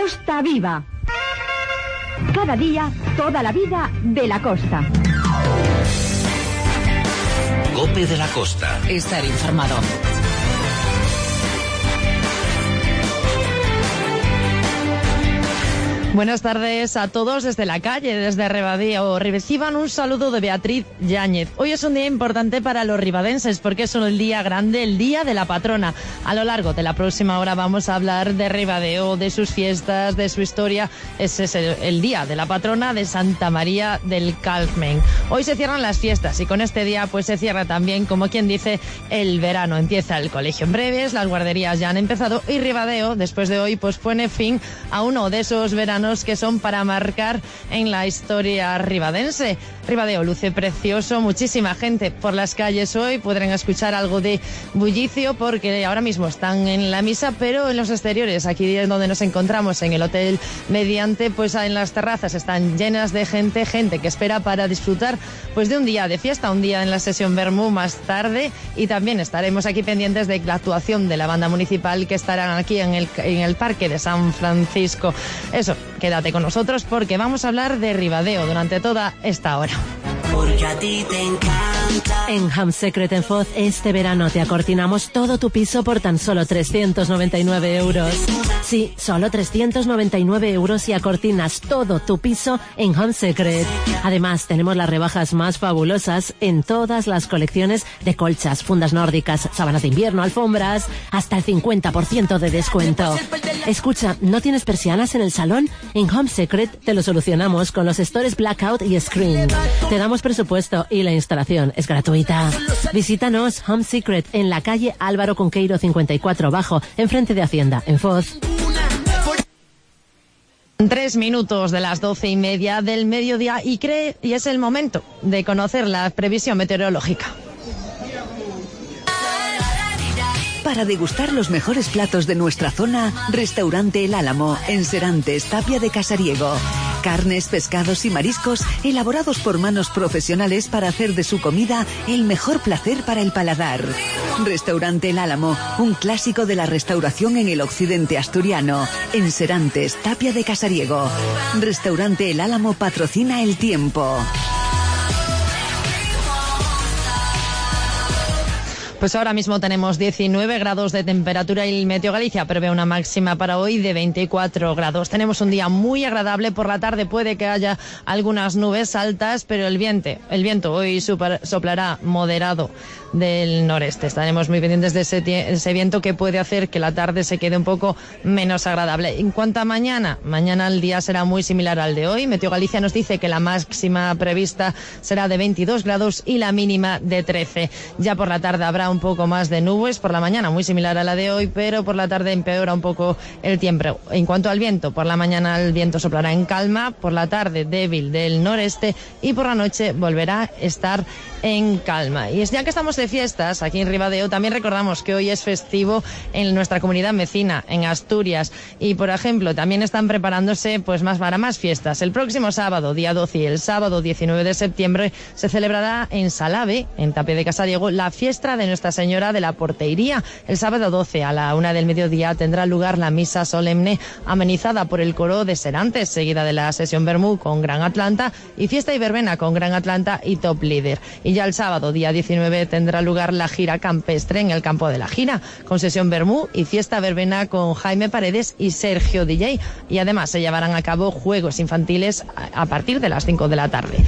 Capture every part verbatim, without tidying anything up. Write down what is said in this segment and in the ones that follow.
Costa Viva. Cada día, toda la vida de la costa. COPE de la Costa. Estar informado. Buenas tardes a todos desde la calle, desde Ribadeo. Reciban un saludo de Beatriz Yáñez. Hoy es un día importante para los ribadenses porque es el día grande, el día de la patrona. A lo largo de la próxima hora vamos a hablar de Ribadeo, de sus fiestas, de su historia. Ese es el, el día de la patrona de Santa María del Carmen. Hoy se cierran las fiestas y con este día pues se cierra también, como quien dice, el verano. Empieza el colegio en breves, las guarderías ya han empezado y Ribadeo, después de hoy, pues pone fin a uno de esos veranos que son para marcar en la historia ribadense. Ribadeo luce precioso, muchísima gente por las calles hoy, podrán escuchar algo de bullicio porque ahora mismo están en la misa, pero en los exteriores, aquí es donde nos encontramos, en el Hotel Mediante, pues en las terrazas están llenas de gente, gente que espera para disfrutar pues de un día de fiesta, un día en la sesión Bermú más tarde, y también estaremos aquí pendientes de la actuación de la banda municipal que estarán aquí en el, en el Parque de San Francisco. Eso, quédate con nosotros porque vamos a hablar de Ribadeo durante toda esta hora. Porque a ti te encanta. En Home Secret en Foz este verano te acortinamos todo tu piso por tan solo trescientos noventa y nueve euros. Sí, solo trescientos noventa y nueve euros y acortinas todo tu piso en Home Secret. Además, tenemos las rebajas más fabulosas en todas las colecciones de colchas, fundas nórdicas, sábanas de invierno, alfombras, hasta el cincuenta por ciento de descuento. Escucha, ¿no tienes persianas en el salón? En Home Secret te lo solucionamos con los stores Blackout y Screen. Te damos presupuesto y la instalación es gratuita. Visítanos Home Secret en la calle Álvaro Conqueiro cincuenta y cuatro Bajo, enfrente de Hacienda, en Foz. Tres minutos de las doce y media del mediodía y cree y es el momento de conocer la previsión meteorológica. Para degustar los mejores platos de nuestra zona, Restaurante El Álamo, en Serantes, Tapia de Casariego. Carnes, pescados y mariscos elaborados por manos profesionales para hacer de su comida el mejor placer para el paladar. Restaurante El Álamo, un clásico de la restauración en el occidente asturiano, en Serantes, Tapia de Casariego. Restaurante El Álamo patrocina el tiempo. Pues ahora mismo tenemos diecinueve grados de temperatura y el Meteo Galicia prevé una máxima para hoy de veinticuatro grados. Tenemos un día muy agradable, por la tarde puede que haya algunas nubes altas, pero el viento, el viento hoy super, soplará moderado del noreste. Estaremos muy pendientes de ese, ese viento que puede hacer que la tarde se quede un poco menos agradable. En cuanto a mañana, mañana el día será muy similar al de hoy. Meteo Galicia nos dice que la máxima prevista será de veintidós grados y la mínima de trece. Ya por la tarde habrá un poco más de nubes, por la mañana muy similar a la de hoy, pero por la tarde empeora un poco el tiempo. En cuanto al viento, por la mañana el viento soplará en calma, por la tarde débil del noreste y por la noche volverá a estar en calma. Y es ya que estamos de fiestas aquí en Ribadeo, también recordamos que hoy es festivo en nuestra comunidad vecina, en Asturias, y por ejemplo también están preparándose pues más para más fiestas. El próximo sábado, día doce, y el sábado diecinueve de septiembre se celebrará en Salave, en Tapia de Casariego, la fiesta de Nuestra Señora de la Portería. El sábado doce a la una del mediodía tendrá lugar la misa solemne amenizada por el coro de Serantes, seguida de la sesión Bermú con Gran Atlanta y fiesta y verbena con Gran Atlanta y Top Líder. Y ya el sábado, día diecinueve, tendrá lugar la gira campestre en el campo de la gira, con sesión Bermú y fiesta verbena con Jaime Paredes y Sergio D J. Y además se llevarán a cabo juegos infantiles a partir de las cinco de la tarde.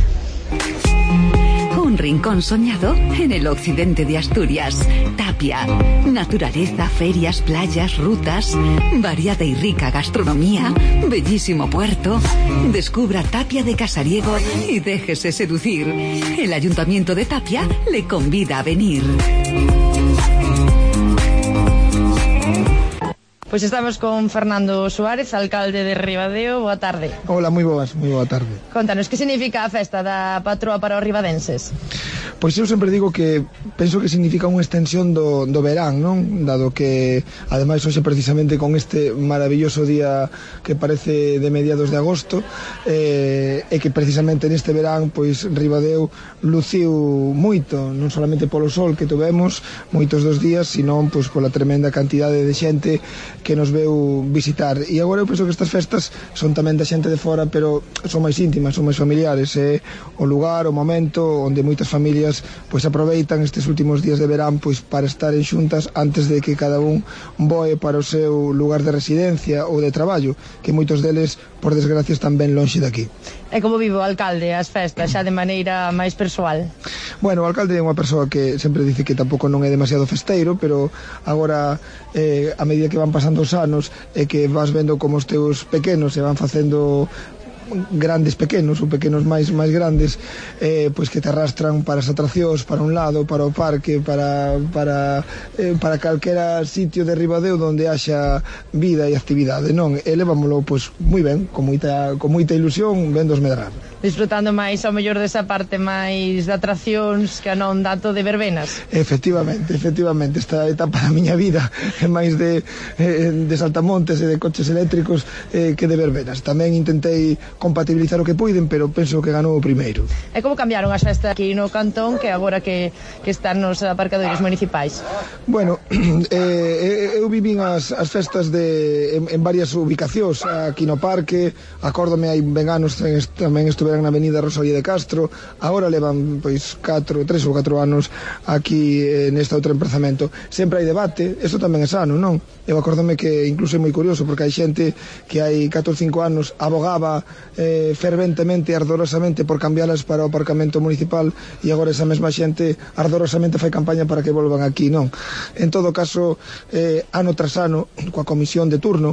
Un rincón soñado en el occidente de Asturias. Tapia. Naturaleza, ferias, playas, rutas, variada y rica gastronomía, bellísimo puerto. Descubra Tapia de Casariego y déjese seducir. El Ayuntamiento de Tapia le convida a venir. Pues estamos con Fernando Suárez, alcalde de Ribadeo. Boa tarde. Hola, moi boas, moi boa tarde. Contanos, que significa a festa da patroa para os ribadenses? Pois eu sempre digo que penso que significa unha extensión do, do verán, non? Dado que, ademais, hoxe precisamente con este maravilloso día que parece de mediados de agosto, eh, e que precisamente neste verán, pois, Ribadeo luciu moito, non solamente polo sol que tuvemos moitos dos días, sino pois, pola tremenda cantidade de xente que nos veu visitar. E agora eu penso que estas festas son tamén da xente de fora, pero son máis íntimas, son máis familiares, é o lugar, o momento onde moitas familias pois aproveitan estes últimos días de verán pois para estar en xuntas antes de que cada un voe para o seu lugar de residencia ou de traballo, que moitos deles, por desgracia, están ben lonxe daqui. E como vive o alcalde as festas, xa de maneira máis persoal? Bueno, o alcalde é unha persoa que sempre dice que tampouco non é demasiado festeiro, pero agora, eh, a medida que van pasando os anos e que vas vendo como os teus pequenos se van facendo grandes pequenos ou pequenos máis máis grandes, eh, pois que te arrastran para as atraccións, para un lado, para o parque, para para eh, para calquera sitio de Ribadeo onde haxa vida e actividade, non? E levámoslo pois moi ben, con moita con moita ilusión, vendo os medrar. Disfrutando máis ao mellor desa parte máis de atraccións que non dato de verbenas. Efectivamente, efectivamente, esta etapa da miña vida é máis de eh, de saltamontes e de coches eléctricos eh, que de verbenas. Tamén intentei compatibilizar o que puiden, pero penso que ganou o primeiro. E como cambiaron as festas aquí no Cantón que agora que, que están nos aparcadoiros municipais? Bueno, eh, eu vivín as, as festas de, en, en varias ubicacións aquí no parque, acórdome hai ben anos tamén estuveran na avenida Rosalía de Castro, agora levan pois catro, tres ou catro anos aquí eh, neste outro emprazamento. Sempre hai debate, eso tamén é sano, non? Eu acórdome que incluso é moi curioso porque hai xente que hai catro ou cinco anos abogaba eh, ferventemente e ardorosamente por cambialas para o aparcamento municipal e agora esa mesma xente ardorosamente fai campaña para que volvan aquí, non? En todo caso, eh, ano tras ano, coa comisión de turno,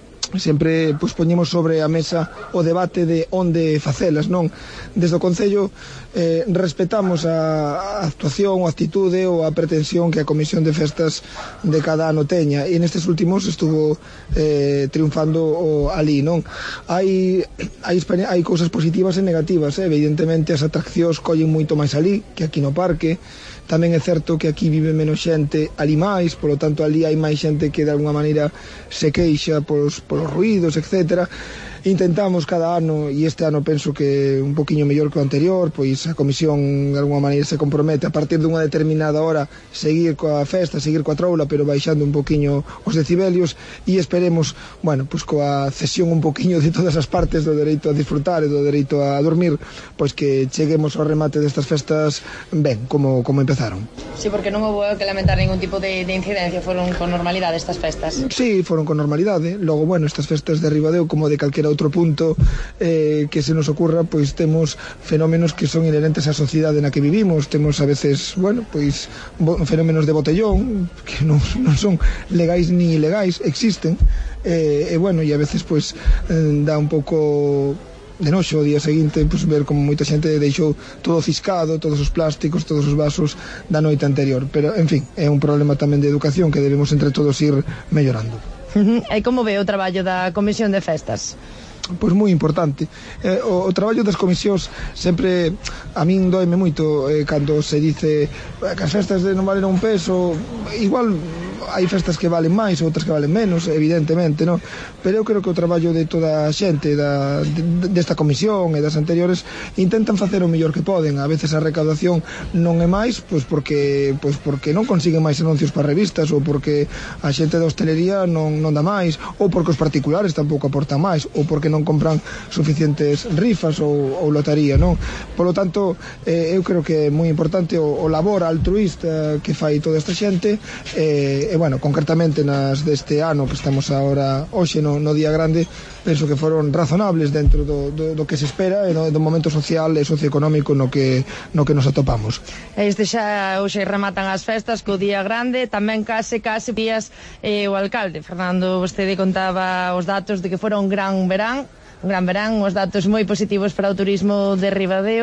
sempre pois, poñemos sobre a mesa o debate de onde facelas, non? Desde o Concello eh, respetamos a, a actuación, a actitude ou a pretensión que a Comisión de Festas de cada ano teña, e nestes últimos estuvo eh, triunfando o, ali, non? Hai, hai, hai cousas positivas e negativas, eh? Evidentemente as atraccións collen moito máis ali que aquí no parque. Tamén é certo que aquí vive menos xente ali máis, polo tanto ali hai máis xente que de alguna maneira se queixa polos, polos ruídos, etcétera. Intentamos cada ano, e este ano penso que un poquinho mellor que o anterior, pois a comisión de alguna maneira se compromete a partir dunha determinada hora seguir coa festa, seguir coa troula, pero baixando un poquinho os decibelios, e esperemos, bueno, pois coa cesión un poquinho de todas as partes do dereito a disfrutar e do dereito a dormir, pois que cheguemos ao remate destas festas ben, como, como empezaron. Sí, porque non houve que lamentar ningún tipo de, de incidencia, foron con normalidade estas festas. Sí, foron con normalidade. Logo, bueno, estas festas de Ribadeo, como de calquera outro punto eh, que se nos ocurra, pois temos fenómenos que son inherentes á sociedade na que vivimos. Temos a veces, bueno, pois fenómenos de botellón que non, non son legais ni ilegais, existen, eh, e bueno, e a veces pois eh, dá un pouco de noxo o día seguinte, pois, ver como moita xente deixou todo ciscado, todos os plásticos, todos os vasos da noite anterior, pero en fin, é un problema tamén de educación que debemos entre todos ir mellorando. E como ve o traballo da Comisión de Festas? Pois moi importante. Eh, o, o traballo das comisións sempre a min doime moito eh, cando se dice que as festas de non valen un peso, igual hai festas que valen máis, outras que valen menos, evidentemente, non? Pero eu creo que o traballo de toda a xente da, de, desta comisión e das anteriores intentan facer o mellor que poden. A veces a recaudación non é máis, pois porque pois porque non consiguen máis anuncios para revistas, ou porque a xente da hostelería non, non dá máis, ou porque os particulares tampouco aportan máis, ou porque non compran suficientes rifas ou, ou lotaría, non? Polo tanto, eh, eu creo que é moi importante o, o labor altruista que fai toda esta xente, eh, e, bueno, concretamente nas deste ano que estamos agora hoxe no, no día grande, penso que foron razonables dentro do, do, do que se espera e no, do momento social e socioeconómico no que, no que nos atopamos. Este xa hoxe rematan as festas co día grande, tamén case, case días eh, o alcalde Fernando, vostede contaba os datos de que fora un gran verán, un gran verán, os datos moi positivos para o turismo de Ribadeo.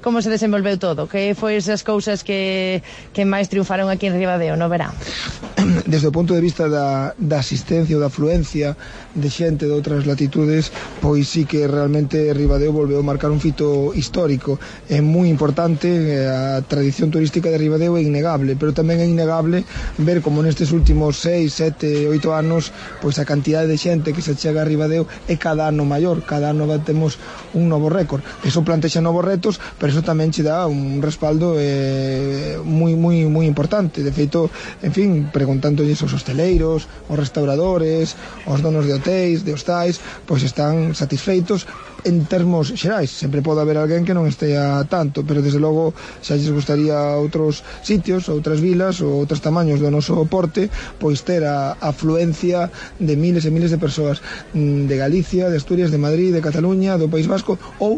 como se desenvolveu todo? Que foi esas cousas que, que máis triunfaron aquí en Ribadeo no verán? Desde o punto de vista da, da asistencia ou da afluencia de xente de outras latitudes, pois sí que realmente Ribadeo volveu a marcar un fito histórico. É moi importante, a tradición turística de Ribadeo é innegable, pero tamén é innegable ver como nestes últimos seis, sete, oito anos, pois a cantidade de xente que se chega a Ribadeo é cada ano maior, cada ano batemos un novo récord. Eso plantexa novos retos, pero eso tamén che dá un respaldo eh, moi, moi, moi importante. De feito, en fin, preguntándolle aos hosteleiros, aos restauradores, aos donos de hotéis, de hostais, pois están satisfeitos en termos xerais. Sempre pode haber alguén que non estea tanto, pero desde logo xa lles gustaría outros sitios, outras vilas ou outros tamaños do noso porte, pois ter a afluencia de miles e miles de persoas de Galicia, de Asturias, de Madrid, de Cataluña, do País Vasco ou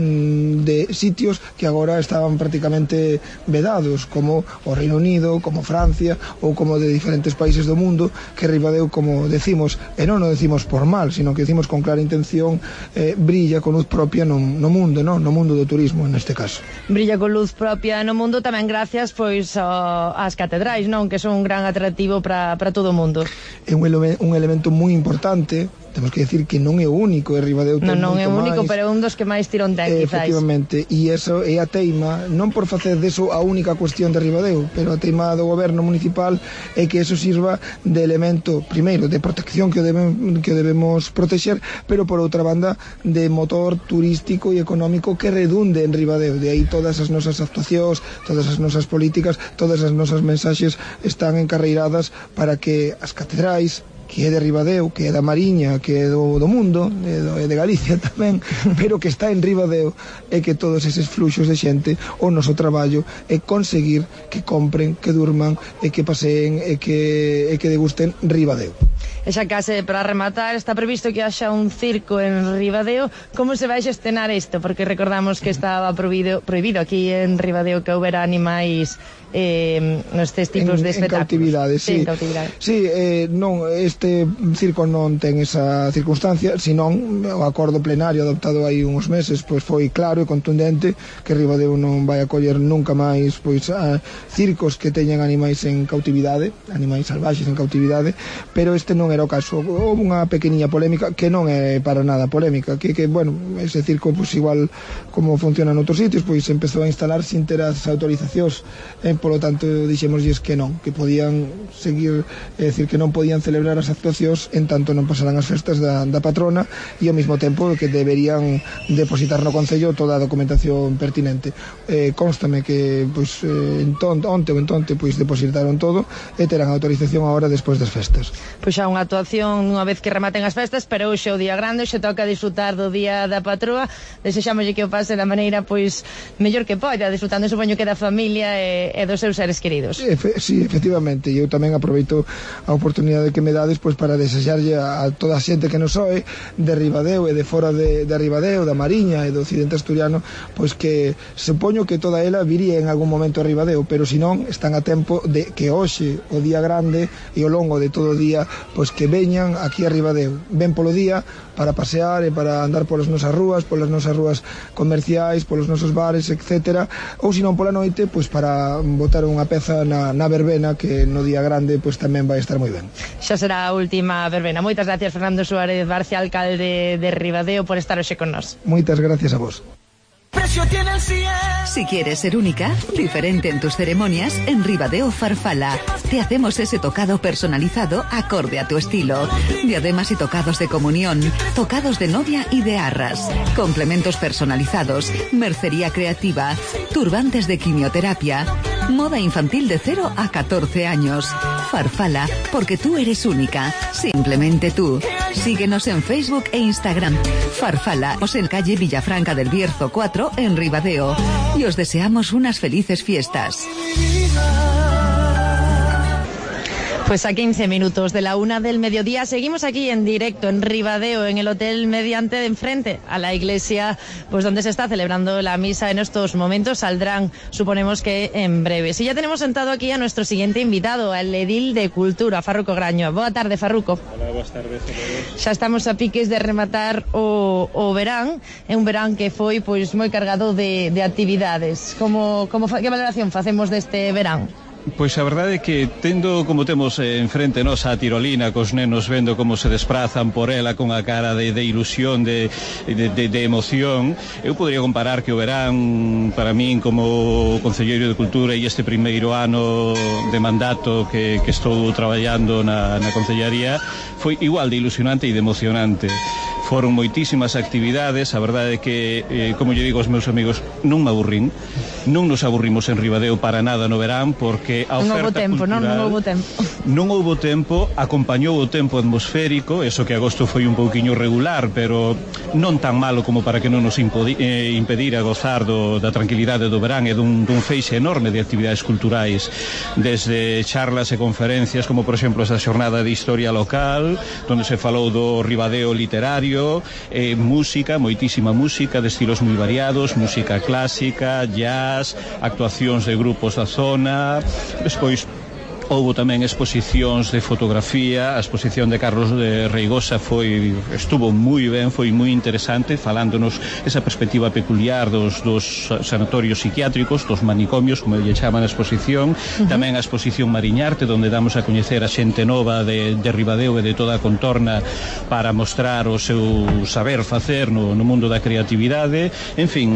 de sitios que agora estaban prácticamente vedados, como o Reino Unido, como Francia ou como de diferentes países do mundo, que Ribadeo, como decimos, e non o decimos por mal, sino que decimos con clara intención, eh, brilla con luz propia no, no mundo, no? no mundo do turismo neste caso. Brilla con luz propia no mundo tamén gracias pois ás catedrais, non? Que son un gran atractivo para todo o mundo. É un, ele un elemento moi importante. Temos que decir que non é o único, e Ribadeo ten non, non é o único, máis, pero é un dos que máis tirón ten, eh, quizáis. Efectivamente, e eso é a teima, non por facer deso a única cuestión de Ribadeo, pero a teima do goberno municipal é que eso sirva de elemento, primeiro, de protección que o, debe, que o debemos protexer, pero por outra banda, de motor turístico e económico que redunde en Ribadeo. De aí todas as nosas actuacións, todas as nosas políticas, todas as nosas mensaxes están encarreiradas para que as catedrais, que é de Ribadeo, que é da Mariña, que é do, do mundo, é, do, é de Galicia tamén, pero que está en Ribadeo, é que todos eses fluxos de xente, o noso traballo é conseguir que compren, que durman, e que paseen, e que, e que degusten Ribadeo. E xa case para rematar, está previsto que haxa un circo en Ribadeo. Como se vai xestenar isto? Porque recordamos que estaba prohibido, prohibido aquí en Ribadeo que houbera animais eh, nestes tipos en, de espectáculos. En cautividade, sí. Sí, en cautividade. Sí, eh, non, este circo non ten esa circunstancia, senón o acordo plenario adoptado hai uns meses, pois foi claro e contundente que Ribadeo non vai acoller nunca máis pois a, circos que teñan animais en cautividade, animais salvaxes en cautividade, pero este non era o caso. Houve unha pequeniña polémica que non é para nada polémica, que, que bueno, ese circo pois igual como funciona noutros sitios, pois empezou a instalar sin ter as autorizacións, e polo tanto dixémoslles que non, que podían seguir, é dicir, que non podían celebrar as actuacións en tanto non pasaran as festas da, da patrona, e ao mesmo tempo que deberían depositar no Concello toda a documentación pertinente. Eh, constame que pois eh, entón, onte ou entonte pois depositaron todo e terán autorización agora despois das festas. Pois xa unha actuación unha vez que rematen as festas, pero hoxe é o día grande, hoxe toca disfrutar do día da patroa. Desexámoslle que o pase da maneira pois mellor que poida, disfrutando, supoño, que da familia e, e dos seus seres queridos. Sí, efe, sí, efectivamente, eu tamén aproveito a oportunidade que me dades pois para desexarlle a, a toda a xente que nos oe de Ribadeo e de fora de, de Ribadeo, da Mariña e do occidente asturiano, pois que supoño que toda ela viría en algún momento a Ribadeo, pero se non, están a tempo de que hoxe, o día grande e ao longo de todo o día, pois que veñan aquí a Ribadeo. Ven polo día para pasear e para andar polas nosas rúas, polas nosas rúas comerciais, polos nosos bares, etcétera, ou se non pola noite, pois para botar unha peza na, na verbena, que no día grande pois tamén vai estar moi ben. Xa será a última verbena. Moitas gracias, Fernando Suárez Barcia, alcalde de Ribadeo, por estar hoxe con nós. Moitas gracias a vos. Si quieres ser única, diferente en tus ceremonias, en Ribadeo Farfala te hacemos ese tocado personalizado acorde a tu estilo. Diademas y tocados de comunión, tocados de novia y de arras, complementos personalizados, mercería creativa, turbantes de quimioterapia, moda infantil de cero a catorce años. Farfala, porque tú eres única, simplemente tú. Síguenos en Facebook e Instagram. Farfala, os en calle Villafranca del Bierzo cuatro, en Ribadeo. Y os deseamos unas felices fiestas. Pues a quince minutos de la una del mediodía seguimos aquí en directo en Ribadeo, en el Hotel Mediante de enfrente a la iglesia, pues donde se está celebrando la misa en estos momentos. Saldrán, suponemos que en breves. Y ya tenemos sentado aquí a nuestro siguiente invitado, al edil de Cultura, Farruco Graño. Boa tarde, Farruco. Hola, boas tardes. Xa estamos a piques de rematar o, o verán, é un verán que foi pois moi cargado de, de actividades. Como, como, que valoración facemos deste verán? Pois a verdade é que tendo como temos eh, enfrente nos a tirolina cos nenos vendo como se desprazan por ela con a cara de, de ilusión, de, de, de, de emoción, eu podría comparar que o verán para min como Concelleiro de Cultura e este primeiro ano de mandato que, que estou traballando na, na Concellaría foi igual de ilusionante e de emocionante. Foron moitísimas actividades, a verdade é que, eh, como lle digo aos meus amigos, non me aburrín, non nos aburrimos en Ribadeo para nada no verán, porque a oferta non houbo tempo, cultural... Non, non houbo tempo. Non houbo tempo, acompañou o tempo atmosférico, eso que agosto foi un pouquiño regular, pero non tan malo como para que non nos impodi, eh, impedira gozar do, da tranquilidade do verán e dun, dun feixe enorme de actividades culturais, desde charlas e conferencias, como por exemplo esa xornada de historia local, onde se falou do Ribadeo literario, eh, música, moitísima música de estilos moi variados, música clásica, jazz, actuacións de grupos da zona. Despois houbo tamén exposicións de fotografía. A exposición de Carlos de Reigosa foi, estuvo moi ben, foi moi interesante, falándonos esa perspectiva peculiar dos, dos sanatorios psiquiátricos, dos manicomios, como lle chaman a exposición. Uh-huh. Tamén a exposición Mariñarte, donde damos a coñecer a xente nova de, de Ribadeo e de toda a contorna para mostrar o seu saber facer no, no mundo da creatividade. En fin,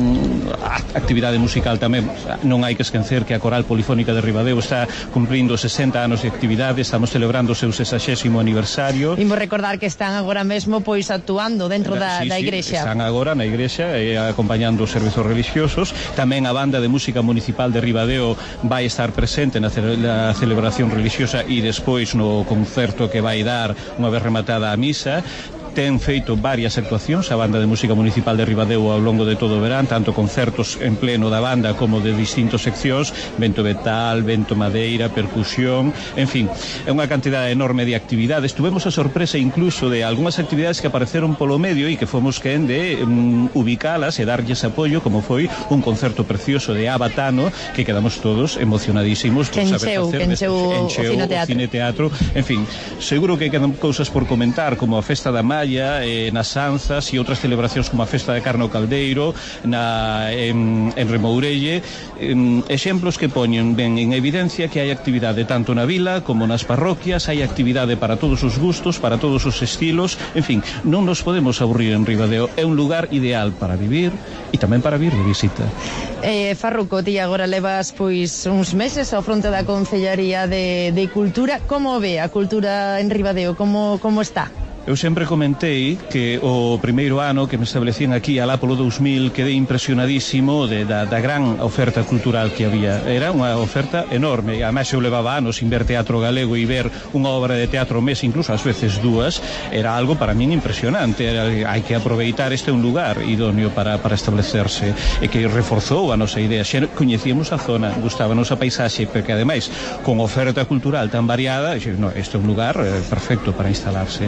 a actividade musical tamén, non hai que esquecer que a Coral Polifónica de Ribadeo está cumprindo sesenta anos de actividade, estamos celebrando o seu sesagésimo aniversario. Imos recordar que están agora mesmo pois actuando dentro da, sí, da sí, igrexa. Están agora na igrexa eh, acompañando os servizos religiosos. Tamén a banda de música municipal de Ribadeo vai estar presente na, ce na celebración religiosa e despois no concerto que vai dar unha vez rematada a misa. Ten feito varias actuacións a banda de música municipal de Ribadeo ao longo de todo o verán, tanto concertos en pleno da banda como de distintas seccións, vento vetal, vento madeira, percusión, en fin, é unha cantidade enorme de actividades. Tuvemos a sorpresa incluso de algunhas actividades que apareceron polo medio e que fomos quen de um, ubicalas e darlles apoio, como foi un concerto precioso de Abatano, que quedamos todos emocionadísimos por saber facer, encheu o cine teatro. cine teatro. En fin, seguro que quedan cousas por comentar, como a Festa da Malla, Eh, nas Anzas e outras celebracións como a Festa de Carno Caldeiro na, en, en Remourelle, eh, exemplos que poñen ben en evidencia que hai actividade tanto na vila como nas parroquias, hai actividade para todos os gustos, para todos os estilos. En fin, non nos podemos aburrir en Ribadeo, é un lugar ideal para vivir e tamén para vir de visita. Eh, Farruco, ti agora levas pois uns meses ao fronte da Concellaría de, de Cultura. Como ve a cultura en Ribadeo? Como, como está? Eu sempre comentei que o primeiro ano que me establecín aquí alá polo dous mil quedei impresionadísimo de, da, da gran oferta cultural que había. Era unha oferta enorme, e además eu levaba anos sin ver teatro galego e ver unha obra de teatro mes, incluso ás veces dúas, era algo para min impresionante. Era, hai que aproveitar, este un lugar idóneo para, para establecerse, e que reforzou a nosa idea. Xa coñecíamos a zona, gustábanos a paisaxe, pero que ademais con oferta cultural tan variada, no, este é un lugar eh, perfecto para instalarse.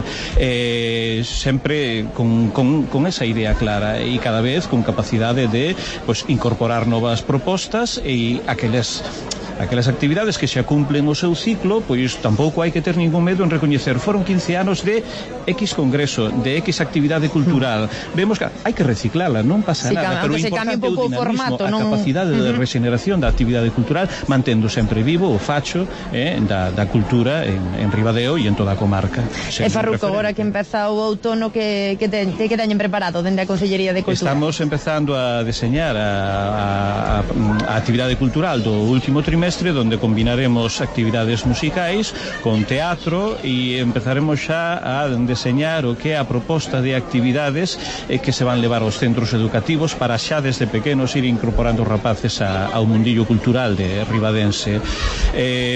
Eh, sempre con, con, con esa idea clara e cada vez con capacidade de pues, incorporar novas propostas e aquelas aquelas actividades que xa cumplen o seu ciclo, pois tampouco hai que ter ningún medo en recoñecer. Foron quince anos de X congreso, de X actividade cultural. Vemos que hai que reciclala, non pasa sí, nada, pero o importante é o dinamismo, formato, a non... capacidade uh-huh. de regeneración da actividade cultural, mantendo sempre vivo o facho eh, da, da cultura en, en Ribadeo e en toda a comarca. E Farruco, agora que empeza o outono, que, que, te, que teñen preparado dende a Consellería de Cultura? Estamos empezando a deseñar a, a, a actividade cultural do último trimestre, donde combinaremos actividades musicais con teatro e empezaremos xa a deseñar o que é a proposta de actividades eh, que se van levar aos centros educativos para xa desde pequenos ir incorporando rapaces a, ao mundillo cultural de ribadense. Eh,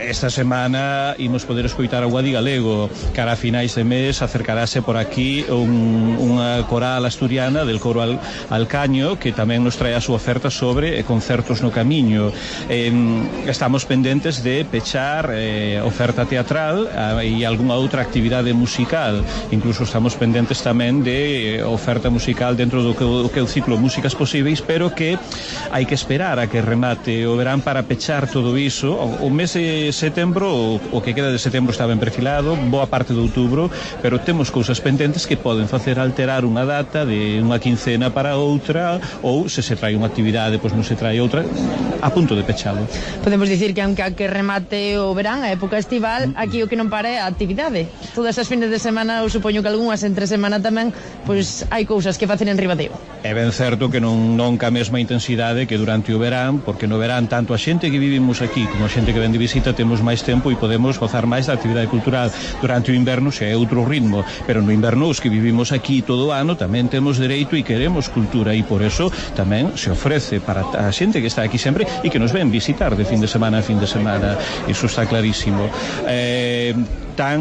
esta semana imos poder escoitar a Guadi Galego. Cara a finais de mes acercarase por aquí un, unha coral asturiana del coro Al, Alcaño, que tamén nos trae a súa oferta sobre eh, concertos no camiño. Eh, estamos pendentes de pechar eh, oferta teatral eh, e algunha outra actividade musical. Incluso estamos pendentes tamén de eh, oferta musical dentro do que, do que é o ciclo Músicas Posíveis, pero que hai que esperar a que remate o verán para pechar todo iso. O, o mes de setembro, o, o que queda de setembro está ben perfilado, boa parte de outubro, pero temos cousas pendentes que poden facer alterar unha data de unha quincena para outra, ou se se trae unha actividade, pois non se trae outra, a punto de pechado. Podemos dicir que aunque a que remate o verán, a época estival, aquí o que non para é a actividade. Todas as fines de semana, eu supoño que algunhas entre semana tamén, pois hai cousas que facer en Ribadeo. É ben certo que non, non ca mesma intensidade que durante o verán, porque no verán tanto a xente que vivimos aquí como a xente que ven de visita temos máis tempo e podemos gozar máis da actividade cultural. Durante o inverno xa é outro ritmo, pero no inverno os que vivimos aquí todo o ano tamén temos dereito e queremos cultura, e por eso tamén se ofrece para a xente que está aquí sempre e que nos ven visitar de fin de semana a fin de semana. Iso está clarísimo. Eh, tan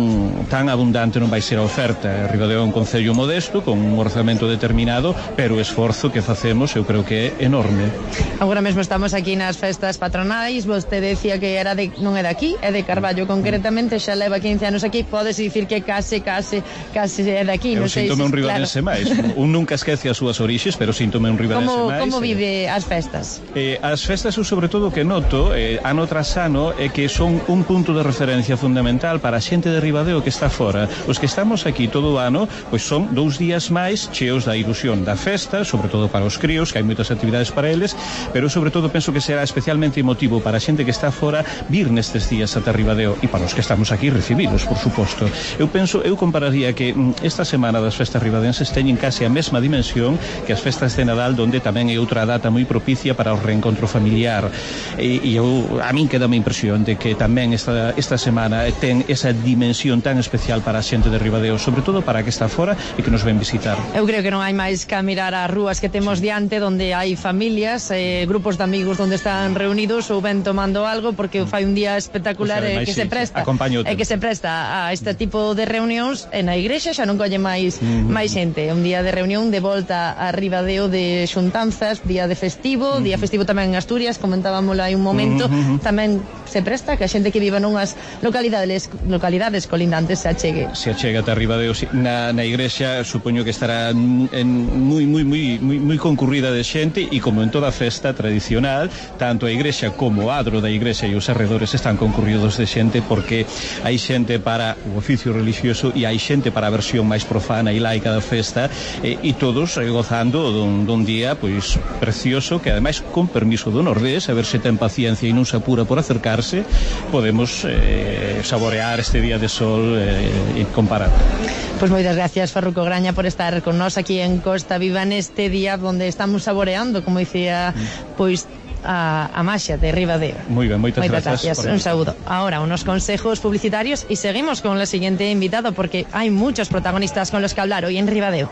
tan abundante non vai ser a oferta. Ribadeo é un concello modesto con un orzamento determinado, pero o esforzo que facemos eu creo que é enorme. Agora mesmo estamos aquí nas festas patronais. Vostede decía que era de, non é de aquí, é de Carballo concretamente, xa leva quince anos aquí. Podes dicir que case, case, case é de aquí. Eu síntome un ribadense claro. máis. Un nunca esquece as súas orixes, pero síntome un ribadense como, máis. Como vive as festas? Eh, as festas, eu sobre todo que noto, eh, ano tras ano, é que son un punto de referencia fundamental para a xente de Ribadeo que está fora. Os que estamos aquí todo o ano, pois son dous días máis cheos da ilusión da festa, sobre todo para os críos, que hai moitas actividades para eles, pero sobre todo penso que será especialmente emotivo para a xente que está fora vir nestes días ata Ribadeo, e para os que estamos aquí recibidos, por suposto. Eu penso, eu compararía que esta semana das festas ribadenses teñen case a mesma dimensión que as festas de Nadal, donde tamén é outra data moi propicia para o reencontro familiar. E, e eu, a min queda a impresión de que tamén esta, esta semana ten esa dimensión tan especial para a xente de Ribadeo, sobre todo para que está fora e que nos ven visitar. Eu creo que non hai máis que mirar as rúas que temos diante, donde hai familias, eh, grupos de amigos donde están reunidos ou ben tomando algo, porque fai un día espectacular o sea, eh, que sí, se presta e eh, que se presta a este tipo de reunións. En a igrexa xa non colle máis mm-hmm. máis xente. Un día de reunión de volta a Ribadeo de xuntanzas, día de festivo, mm-hmm. día festivo tamén en Asturias, comentábamos hai un momento, mm-hmm. tamén se presta que a xente que viva nunhas localidades localidades colindantes se achegue. Se achega ata Ribadeo na, na igrexa, supoño que estará en moi moi moi moi moi concurrida de xente, e como en toda festa tradicional, tanto a igrexa como o adro da igrexa e os arredores están concurridos de xente, porque hai xente para o oficio religioso e hai xente para a versión máis profana e laica da festa, e, e todos eh, gozando dun, dun día pois precioso, que ademais con permiso do Nordés, a ver se ten paciencia e non se apura por acercarse, podemos eh, saborear este día de sol eh, e comparar. Pois moitas gracias, Farruco Graña, por estar con nós aquí en Costa Viva neste día onde estamos saboreando, como dicía, pois a, a maxia de Ribadeo. Moi ben, moitas, moitas gracias. gracias. Un saúdo. Ahora unos consejos publicitarios y seguimos con el siguiente invitado, porque hay muchos protagonistas con los que hablar hoy en Ribadeo.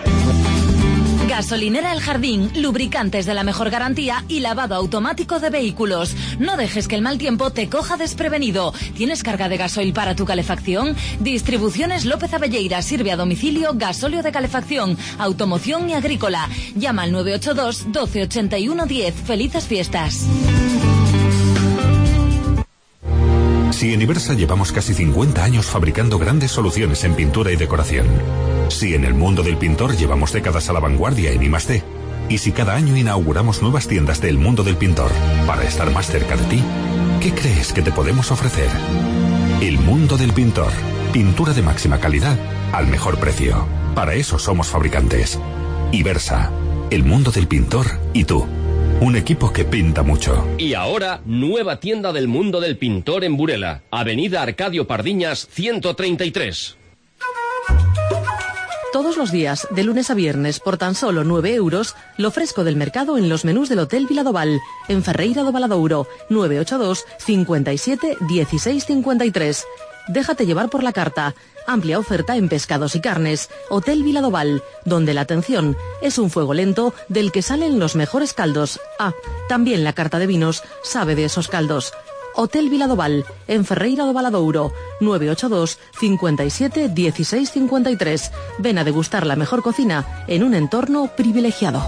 Gasolinera El Jardín, lubricantes de la mejor garantía y lavado automático de vehículos. No dejes que el mal tiempo te coja desprevenido. ¿Tienes carga de gasoil para tu calefacción? Distribuciones López Abelleira sirve a domicilio gasóleo de calefacción, automoción y agrícola. Llama al nueve ocho dos, doce ochenta y uno diez. Felices fiestas. Si en Ibersa llevamos casi cincuenta años fabricando grandes soluciones en pintura y decoración. Si en el mundo del pintor llevamos décadas a la vanguardia en I más D. Y si cada año inauguramos nuevas tiendas del mundo del pintor para estar más cerca de ti, ¿qué crees que te podemos ofrecer? El mundo del pintor. Pintura de máxima calidad al mejor precio. Para eso somos fabricantes. Ibersa. El mundo del pintor y tú. Un equipo que pinta mucho. Y ahora, nueva tienda del mundo del pintor en Burela. Avenida Arcadio Pardiñas, ciento treinta y tres. Todos los días, de lunes a viernes, por tan solo nueve euros, lo fresco del mercado en los menús del Hotel Viladoval, en Ferreira do Valadouro, nueve ocho dos, cincuenta y siete, dieciséis cincuenta y tres. Déjate llevar por la carta. Amplia oferta en pescados y carnes. Hotel Viladoval, donde la atención es un fuego lento del que salen los mejores caldos. Ah, también la carta de vinos sabe de esos caldos. Hotel Viladoval, en Ferreira do Valadouro, nueve ocho dos, cincuenta y siete, dieciséis cincuenta y tres. Ven a degustar la mejor cocina en un entorno privilegiado.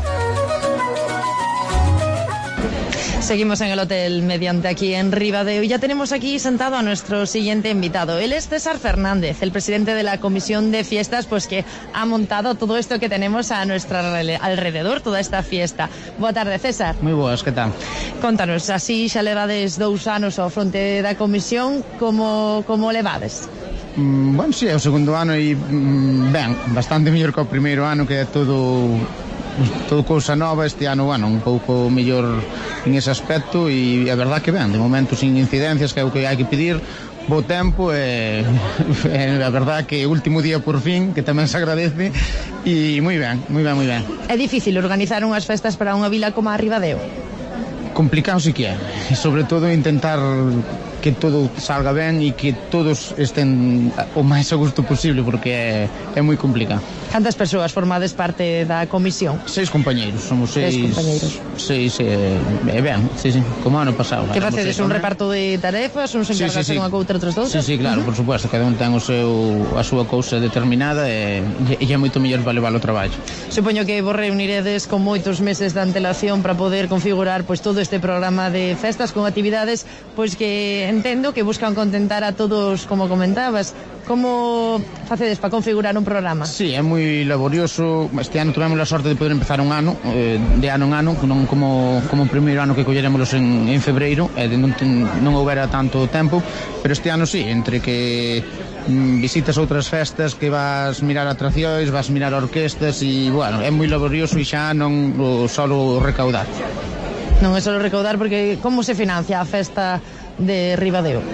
Seguimos en el Hotel Mediante aquí en Ribadeo y ya tenemos aquí sentado a nuestro siguiente invitado. Él es César Fernández, el presidente de la Comisión de Fiestas, pues que ha montado todo esto que tenemos a nuestro alrededor, toda esta fiesta. Boa tarde, César. Moi boas, que tal? Contanos, así xa levades dous anos ao fronte da Comisión, como, como levades? Mm, bueno, si, sí, é o segundo ano e mm, ben, bastante mellor que o primeiro ano, que é todo... todo cousa nova. Este ano, bueno, un pouco mellor en ese aspecto e a verdad que ben, de momento sin incidencias, que é o que hai que pedir, bo tempo e, e a verdad que último día por fin, que tamén se agradece e moi ben, moi ben, moi ben. É difícil organizar unhas festas para unha vila como a Ribadeo? Complicado si que é, e sobre todo intentar que todo salga ben e que todos estén o máis a gusto posible, porque é, é moi complicado. Cantas persoas formades parte da comisión? Seis compañeiros, somos seis. Seis compañeiros. Seis, é eh, ben, sí, sí, como ano pasado. Que facedes un reparto de tarefas, uns encargas sí, sí, sí. unha coutra, outros doutras? Sí, sí, claro, por supuesto, cada un ten o seu, a súa cousa determinada e, e é moito mellor para levar o traballo. Supoño que vos reuniredes con moitos meses de antelación para poder configurar pois todo este programa de festas con actividades pois que entendo que buscan contentar a todos, como comentabas. Como facedes para configurar un programa? Sí, é moi laborioso. Este ano tivemos a sorte de poder empezar un ano, eh, de ano en ano, non como, como o primeiro ano que collerémolos en, en febreiro, e eh, non, ten, non houbera tanto tempo, pero este ano sí, entre que mm, visitas outras festas, que vas mirar atraccións, vas mirar orquestas, e, bueno, é moi laborioso e xa non o solo recaudar. Non é solo recaudar, porque como se financia a festa de Ribadeo?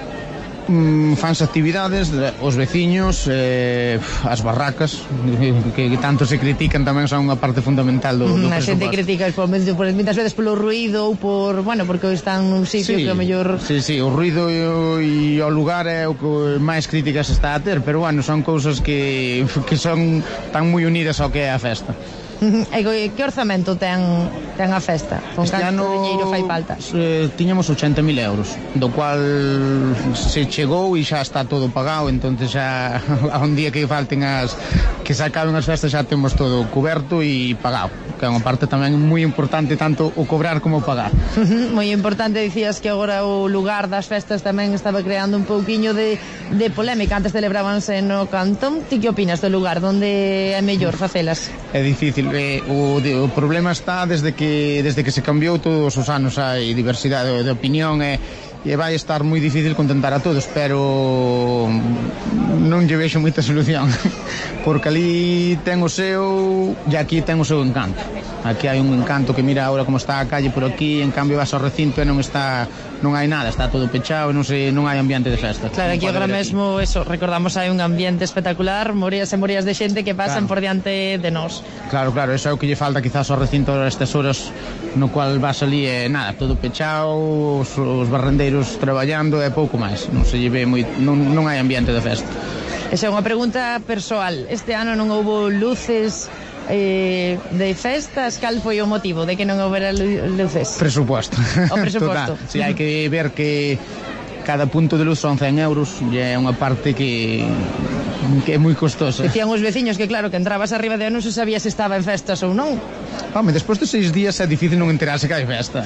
Mm, fans actividades, os veciños, eh, as barracas que, que tanto se critican, tamén son unha parte fundamental do, do a presupuesto. xente critica por, por, muitas veces polo ruido ou por, bueno, porque están nun sitio sí, que o mellor... Sí, sí, o ruido e o lugar é o que máis críticas está a ter, pero bueno, son cousas que, que son tan moi unidas ao que é a festa. E que orzamento ten, ten a festa? Con este canto ano diñeiro fai falta? Eh, tiñamos ochenta mil euros, do cual se chegou e xa está todo pagado, entonces xa a un día que falten as que se acaben as festas xa temos todo coberto e pagado, que é unha parte tamén moi importante, tanto o cobrar como o pagar. Moi importante, dicías que agora o lugar das festas tamén estaba creando un pouquiño de, de polémica. Antes celebrábanse no Cantón. Ti que opinas do lugar? Donde é mellor facelas? É difícil. Eh, o, de, o problema está desde que desde que se cambiou todos os anos, hai diversidade de, de opinión e, e vai estar moi difícil contentar a todos, pero non lle vexo moita solución porque ali ten o seu e aquí ten o seu encanto. Aquí hai un encanto que mira agora como está a calle por aquí, en cambio vas ao recinto e non está, non hai nada, está todo pechado, non sei, non hai ambiente de festa. Claro, aquí agora mesmo, eso, recordamos, hai un ambiente espectacular, morías e morías de xente que pasan claro por diante de nós. Claro, claro, eso é o que lle falta quizás ao recinto a estas horas no cual vas ali e nada, todo pechado, os, os barrendeiros traballando e pouco máis, non se lle ve moi, non, non hai ambiente de festa. Esa é unha pregunta persoal. Este ano non houbo luces eh, de festas. Cal foi o motivo de que non houbera luces? Presupuesto. O presupuesto. Si, sí, hai que ver que cada punto de luz son cen euros e é unha parte que que é moi costosa. Dicían os veciños que claro, que entrabas arriba de non se sabía se estaba en festas ou non. Home, despois de seis días é difícil non enterarse que hai festa.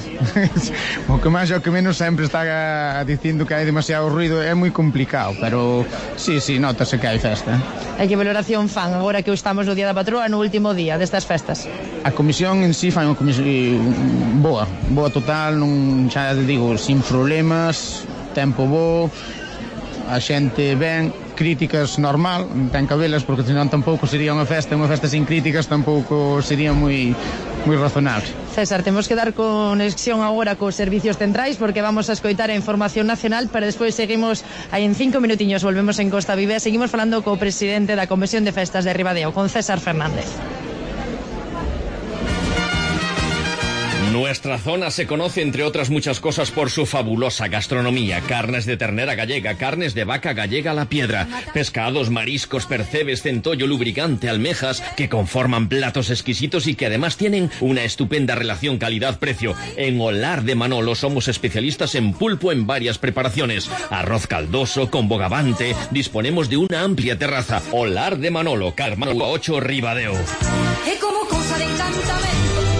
O que máis e o que menos sempre está dicindo que hai demasiado ruido, é moi complicado, pero sí, sí, notase que hai festa. E que valoración fan agora que estamos no Día da Patroa, no último día destas festas? A comisión en sí fan unha comisión boa, boa total, non, xa digo, sin problemas, tempo bo, a xente ben, críticas normal, ten que habelas porque senón tampouco sería unha festa, unha festa sin críticas tampouco sería moi moi razonable. César, temos que dar conexión agora cos servicios centrais porque vamos a escoitar a información nacional, para despois seguimos aí en cinco minutiños, volvemos en Costa Vive, seguimos falando co presidente da Comisión de Festas de Ribadeo, con César Fernández. Nuestra zona se conoce, entre otras muchas cosas, por su fabulosa gastronomía. Carnes de ternera gallega, carnes de vaca gallega a la piedra, pescados, mariscos, percebes, centollo, lubricante, almejas, que conforman platos exquisitos y que además tienen una estupenda relación calidad-precio. En Olar de Manolo somos especialistas en pulpo en varias preparaciones. Arroz caldoso, con bogavante. Disponemos de una amplia terraza. Olar de Manolo, Carmelo ocho, Ribadeo. Es como cosa de encantamento.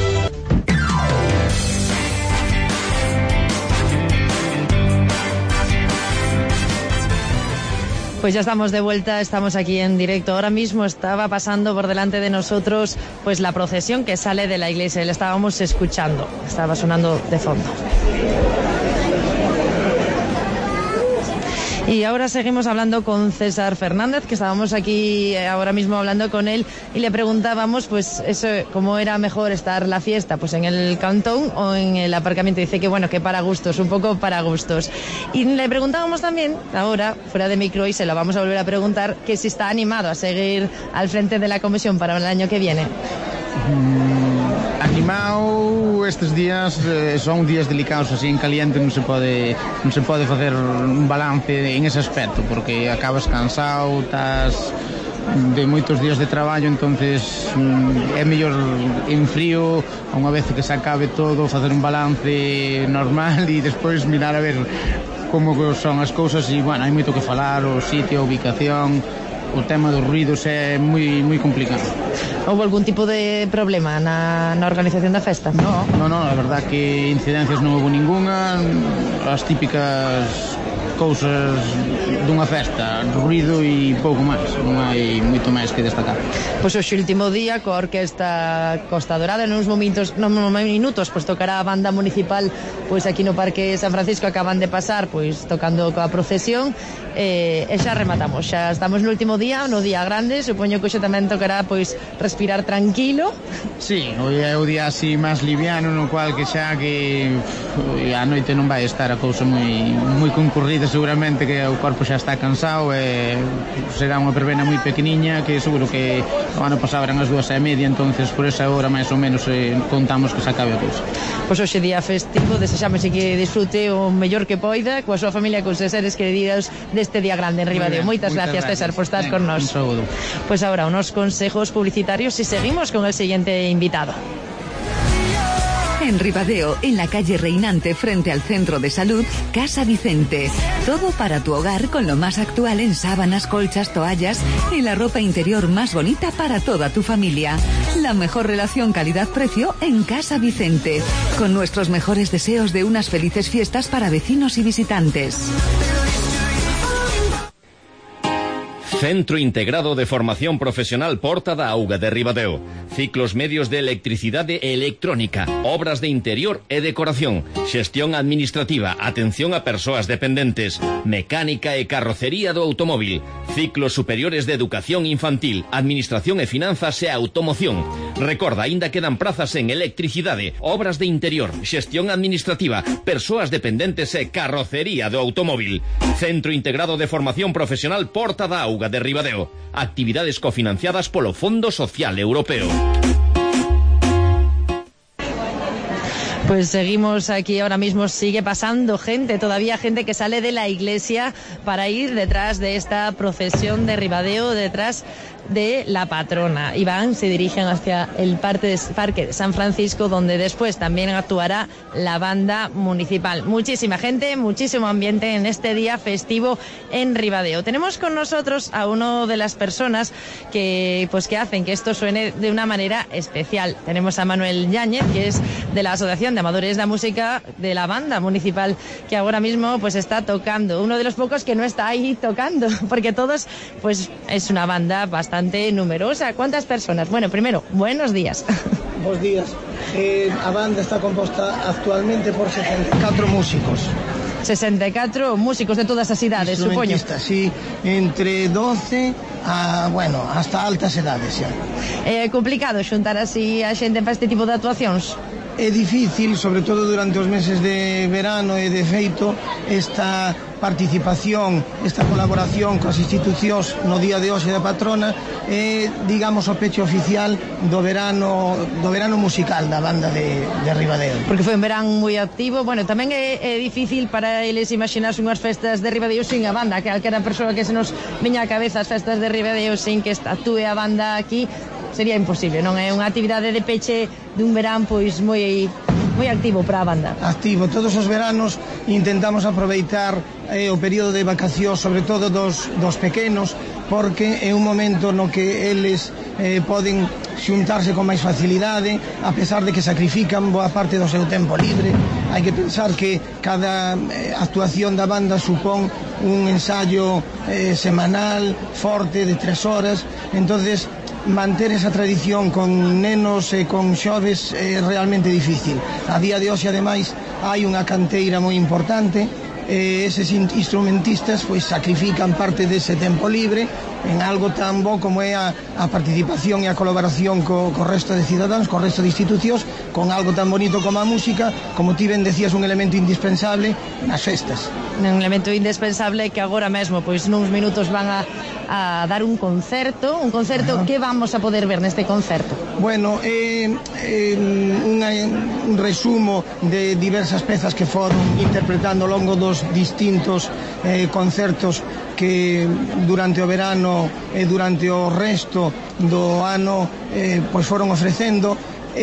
Pues ya estamos de vuelta, estamos aquí en directo. Ahora mismo estaba pasando por delante de nosotros pues la procesión que sale de la iglesia. La estábamos escuchando, estaba sonando de fondo. Y ahora seguimos hablando con César Fernández, que estábamos aquí ahora mismo hablando con él y le preguntábamos pues eso, cómo era mejor estar la fiesta, pues en el cantón o en el aparcamiento. Dice que bueno, que para gustos, un poco para gustos. Y le preguntábamos también, ahora, fuera de micro, y se lo vamos a volver a preguntar, que si está animado a seguir al frente de la comisión para el año que viene. Mm, animado, estes días eh, son días delicados, así en caliente non se pode non se pode facer un balance en ese aspecto, porque acabas cansado, estás de moitos días de traballo, entonces mm, é mellor en frío, unha vez que se acabe todo, facer un balance normal e despois mirar a ver como son as cousas. E bueno, hai moito que falar, o sitio, a ubicación, o tema dos ruidos é moi moi complicado. Houve algún tipo de problema na, na organización da festa? No, no, no, a verdad que incidencias non houve ninguna, as típicas cousas dunha festa, ruido e pouco máis, non hai moito máis que destacar. Pois hoxe último día coa Orquesta Costa Dorada, nos momentos, nos minutos, pois tocará a banda municipal pois aquí no Parque San Francisco, acaban de pasar pois tocando coa procesión, e, e xa rematamos, xa estamos no último día, no día grande, supoño que hoxe tamén tocará pois respirar tranquilo. Sí, hoxe é o día así máis liviano, no cual que xa que a noite non vai estar a cousa moi moi concurrida, seguramente que o corpo xa está cansado e será unha verbena moi pequeniña, que seguro que o ano pasado eran as dúas e media, entonces por esa hora máis ou menos eh, contamos que se acabe a cousa. Pois hoxe día festivo, desexamos que disfrute o mellor que poida coa súa familia, cos seres queridos deste día grande en Ribadeo. Moitas gracias, César, por estar con nós. Pois agora unos consejos publicitarios y seguimos con el siguiente invitado. En Ribadeo, en la calle Reinante, frente al Centro de Salud, Casa Vicente. Todo para tu hogar con lo más actual en sábanas, colchas, toallas y la ropa interior más bonita para toda tu familia. La mejor relación calidad-precio en Casa Vicente. Con nuestros mejores deseos de unas felices fiestas para vecinos y visitantes. Centro Integrado de Formación Profesional Porta da Auga de Ribadeo. Ciclos medios de electricidade e electrónica, obras de interior e decoración, xestión administrativa, atención a persoas dependentes, mecánica e carrocería do automóvil, ciclos superiores de educación infantil, administración e finanzas e automoción. Recorda, aínda quedan prazas en electricidade, obras de interior, xestión administrativa, persoas dependentes e carrocería do automóvil. Centro Integrado de Formación Profesional Porta da Auga de Ribadeo. Actividades cofinanciadas polo Fondo Social Europeo. Pues seguimos aquí, ahora mismo sigue pasando gente, todavía gente que sale de la iglesia para ir detrás de esta procesión de Ribadeo, detrás de la patrona. Y van, se dirigen hacia el parque de San Francisco, donde después también actuará la banda municipal. Muchísima gente, muchísimo ambiente en este día festivo en Ribadeo. Tenemos con nosotros a una de las personas que, pues, que hacen que esto suene de una manera especial. Tenemos a Manuel Yáñez, que es de la Asociación de Amadores de la Música de la banda municipal, que ahora mismo pues está tocando. Uno de los pocos que no está ahí tocando, porque todos, pues es una banda bastante numerosa. ¿Cuántas personas? Bueno, primero, buenos días. Buenos días. Eh, a banda está composta actualmente por sesenta y cuatro músicos. sesenta y cuatro músicos de todas as idades, supoño. Sí, entre doce a, bueno, hasta altas edades xa. É complicado xuntar así a xente para este tipo de actuacións? é difícil, sobre todo durante os meses de verano, e de feito esta participación, esta colaboración coas institucións no día de hoxe da patrona é, digamos, o peche oficial do verano do verano musical da banda de, de Ribadeo. Porque foi un verán moi activo. Bueno, tamén é, é difícil para eles imaginarse unhas festas de Ribadeo sin a banda, que calquera persoa que se nos veña a cabeza as festas de Ribadeo sin que actúe a banda aquí sería imposible, non? É unha actividade de peche dun verán pois moi moi activo para a banda. Activo, todos os veranos intentamos aproveitar eh, o período de vacacións, sobre todo dos, dos pequenos, porque é un momento no que eles eh, poden xuntarse con máis facilidade, a pesar de que sacrifican boa parte do seu tempo libre. Hai que pensar que cada eh, actuación da banda supón un ensayo eh, semanal forte de tres horas, entonces manter esa tradición con nenos e con xoves é realmente difícil. A día de hoxe, ademais, hai unha canteira moi importante, e eses instrumentistas pois sacrifican parte dese tempo libre en algo tan bo como é a, a participación e a colaboración co, co resto de cidadáns, co resto de institucións, con algo tan bonito como a música, como ti ben decías, un elemento indispensable nas festas. Un elemento indispensable que agora mesmo, pois nuns minutos van a, a dar un concerto, un concerto. Ajá. Que vamos a poder ver neste concerto? Bueno, eh, eh, unha, un resumo de diversas pezas que foron interpretando ao longo dos distintos eh, concertos que durante o verano e durante o resto do ano eh, pois foron ofrecendo.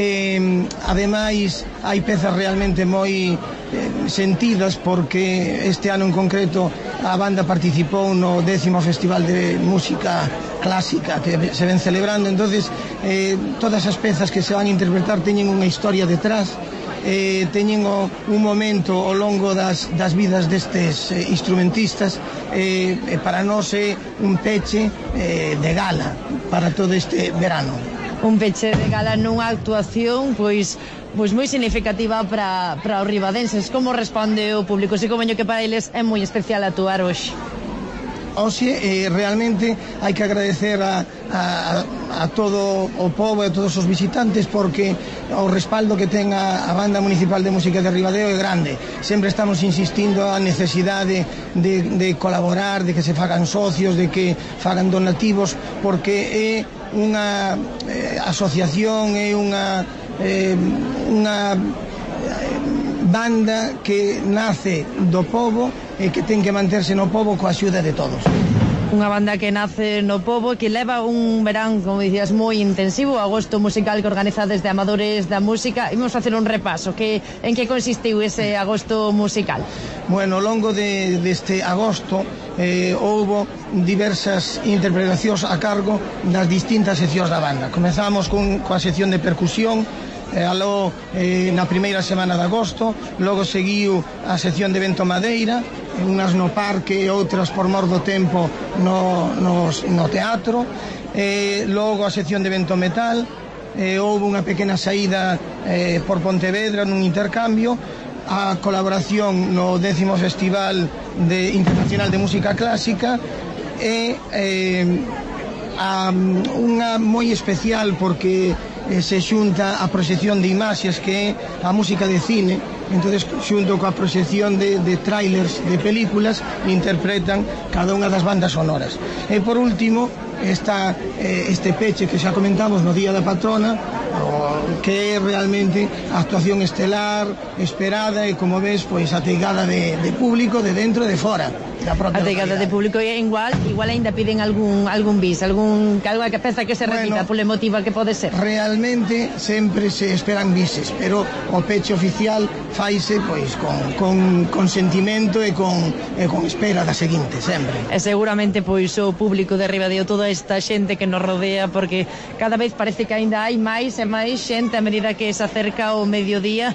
Eh, ademais hai pezas realmente moi eh, sentidas, porque este ano en concreto a banda participou no décimo Festival de Música Clásica que se ven celebrando. Entonces eh, todas as pezas que se van a interpretar teñen unha historia detrás, eh, teñen o, un momento ao longo das, das vidas destes eh, instrumentistas, eh, eh, para nós é un peche eh, de gala para todo este verano. Un peche de gala nunha actuación pois pois moi significativa para, para os ribadenses. Como responde o público? Si como que para eles é moi especial actuar hoxe. Oxe, eh, realmente hai que agradecer a, a, a todo o povo e a todos os visitantes, porque o respaldo que ten a, a Banda Municipal de Música de Ribadeo é grande. Sempre estamos insistindo a necesidade de, de colaborar, de que se fagan socios, de que fagan donativos, porque é unha eh, asociación, é unha eh, unha banda que nace do povo e que ten que manterse no povo coa axuda de todos. Unha banda que nace no povo, que leva un verán, como dicías, moi intensivo, agosto musical que organiza desde Amadores da Música. Imos facer un repaso, que, en que consistiu ese agosto musical? Bueno, ao longo de, deste agosto eh, houbo diversas interpretacións a cargo das distintas seccións da banda. Comezamos con, coa sección de percusión, eh, aló eh, na primeira semana de agosto, logo seguiu a sección de vento madeira, unhas no parque e outras por mor do tempo no, no, no teatro, eh, logo a sección de vento metal, eh, houve unha pequena saída eh, por Pontevedra nun intercambio, a colaboración no décimo Festival de Internacional de Música Clásica e eh, a, unha moi especial porque eh, se xunta a proxección de imaxes, que é a música de cine. Entonces, xunto coa proxección de, de trailers de películas, interpretan cada unha das bandas sonoras. E por último está eh, este peche que xa comentamos no Día da Patrona, o, que é realmente a actuación estelar, esperada, e como ves, pois ateigada de, de público de dentro e de fora. Ateigada de público, e igual igual ainda piden algún algún bis, algún algo que peza que se repita, bueno, polo emotiva que pode ser. Realmente sempre se esperan bises, pero o peche oficial faise pois con, con, con sentimento e con, e con espera da seguinte, sempre. E seguramente pois o público de Ribadeo, toda esta xente que nos rodea, porque cada vez parece que ainda hai máis e máis xente a medida que se acerca o mediodía.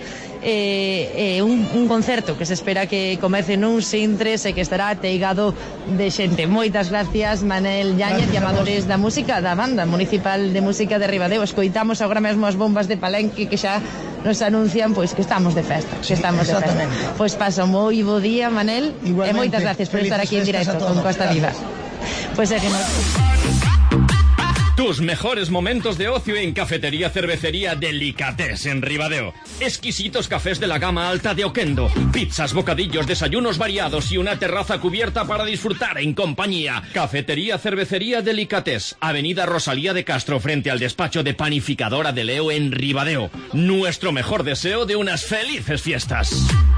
É eh, eh, un, un concerto que se espera que comece nun Sintres e que estará ateigado de xente. Moitas gracias, Manel Yáñez, Amadores da Música, da Banda Municipal de Música de Ribadeo. Escoitamos agora mesmo as bombas de Palenque que xa nos anuncian pois que estamos de festa, que estamos de festa. Pois paso moi bo día, Manel. Igualmente, e moitas gracias por estar aquí en directo con Costa Viva. Pois seguimos. Tus mejores momentos de ocio en Cafetería Cervecería Delicatessen en Ribadeo. Exquisitos cafés de la gama alta de Oquendo, pizzas, bocadillos, desayunos variados y una terraza cubierta para disfrutar en compañía. Cafetería Cervecería Delicatessen, Avenida Rosalía de Castro, frente al despacho de Panificadora de Leo en Ribadeo. Nuestro mejor deseo de unas felices fiestas.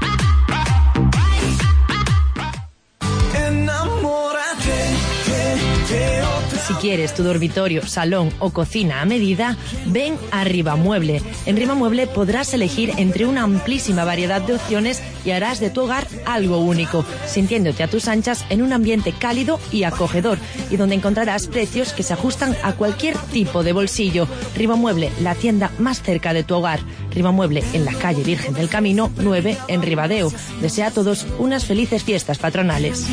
Si quieres tu dormitorio, salón o cocina a medida, ven a Ribamueble. En Ribamueble podrás elegir entre una amplísima variedad de opciones y harás de tu hogar algo único, sintiéndote a tus anchas en un ambiente cálido y acogedor, y donde encontrarás precios que se ajustan a cualquier tipo de bolsillo. Ribamueble, la tienda más cerca de tu hogar. Ribamueble, en la calle Virgen del Camino nueve, en Ribadeo. Desea a todos unas felices fiestas patronales.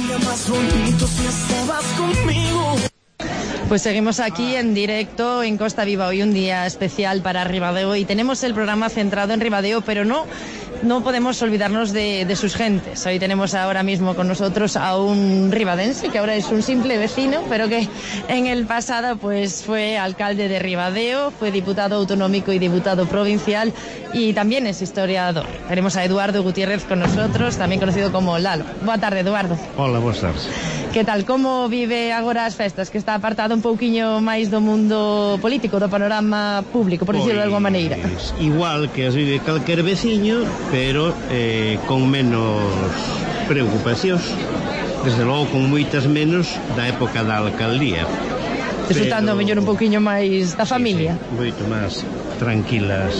Pues seguimos aquí en directo en Costa Viva, hoy un día especial para Ribadeo, y tenemos el programa centrado en Ribadeo, pero no, no podemos olvidarnos de, de sus gentes. Hoy tenemos ahora mismo con nosotros a un ribadense que ahora es un simple vecino, pero que en el pasado pues fue alcalde de Ribadeo, fue diputado autonómico y diputado provincial, y también es historiador. Tenemos a Eduardo Gutiérrez con nosotros, también conocido como Lalo. Boa tarde, Eduardo. Hola, boas tardes. Que tal, como vive agora as festas, que está apartado un pouquiño máis do mundo político, do panorama público, por dicirlo de alguma maneira? Igual que as vive calquer veciño, pero eh, con menos preocupacións, desde logo con moitas menos da época da alcaldía. Disfrutando pero... mellor un pouquiño máis da familia. Sí, sí, moito máis tranquilas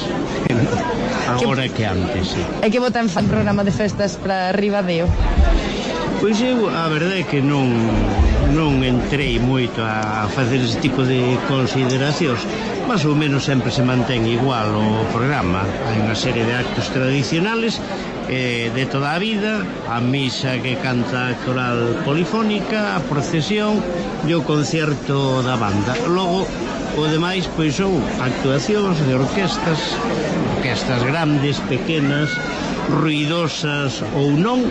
agora que, que antes, sí. E que botan fan programa de festas para Ribadeo? Pois eu, a verdade é que non, non entrei moito a facer ese tipo de consideracións, mas ou menos sempre se mantén igual o programa. Hai unha serie de actos tradicionales eh, de toda a vida, a misa que canta a coral polifónica, a procesión e o concerto da banda. Logo, o demais, pois son actuacións de orquestas, orquestas grandes, pequenas, ruidosas ou non,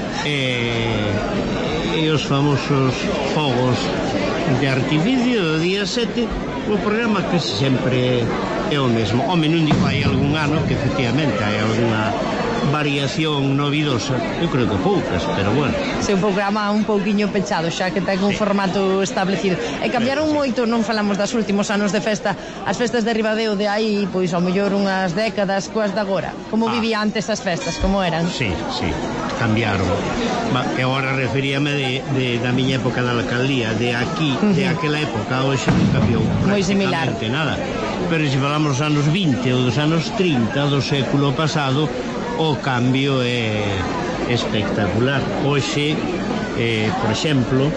e, e os famosos fogos de artificio do día sete, o programa que sempre é o mesmo. Home, non digo, hai algún ano que efectivamente hai alguna variación novidosa, eu creo que poucas, pero bueno. Se un programa un pouquiño pechado, xa que ten un sí. formato establecido. E cambiaron sí, sí. moito, non falamos das últimos anos de festa, as festas de Ribadeo de aí, pois ao mellor unhas décadas coas de agora. Como ah. vivía antes as festas, como eran? Sí, sí, cambiaron. Ba, e agora referíame de, de, da miña época da alcaldía, de aquí, uh-huh. de aquela época, hoxe non cambiou prácticamente nada. Pero se falamos dos anos vinte ou dos anos trinta do século pasado, o cambio é espectacular. Hoxe, eh, por exemplo,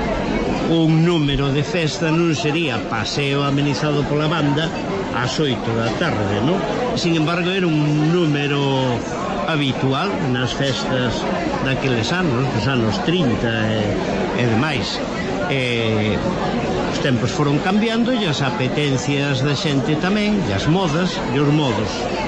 un número de festa non sería paseo amenizado pola banda ás oito da tarde, non? Sin embargo, era un número habitual nas festas daqueles anos, dos anos trinta e, e demais. E os tempos foron cambiando e as apetencias da xente tamén, e as modas e os modos.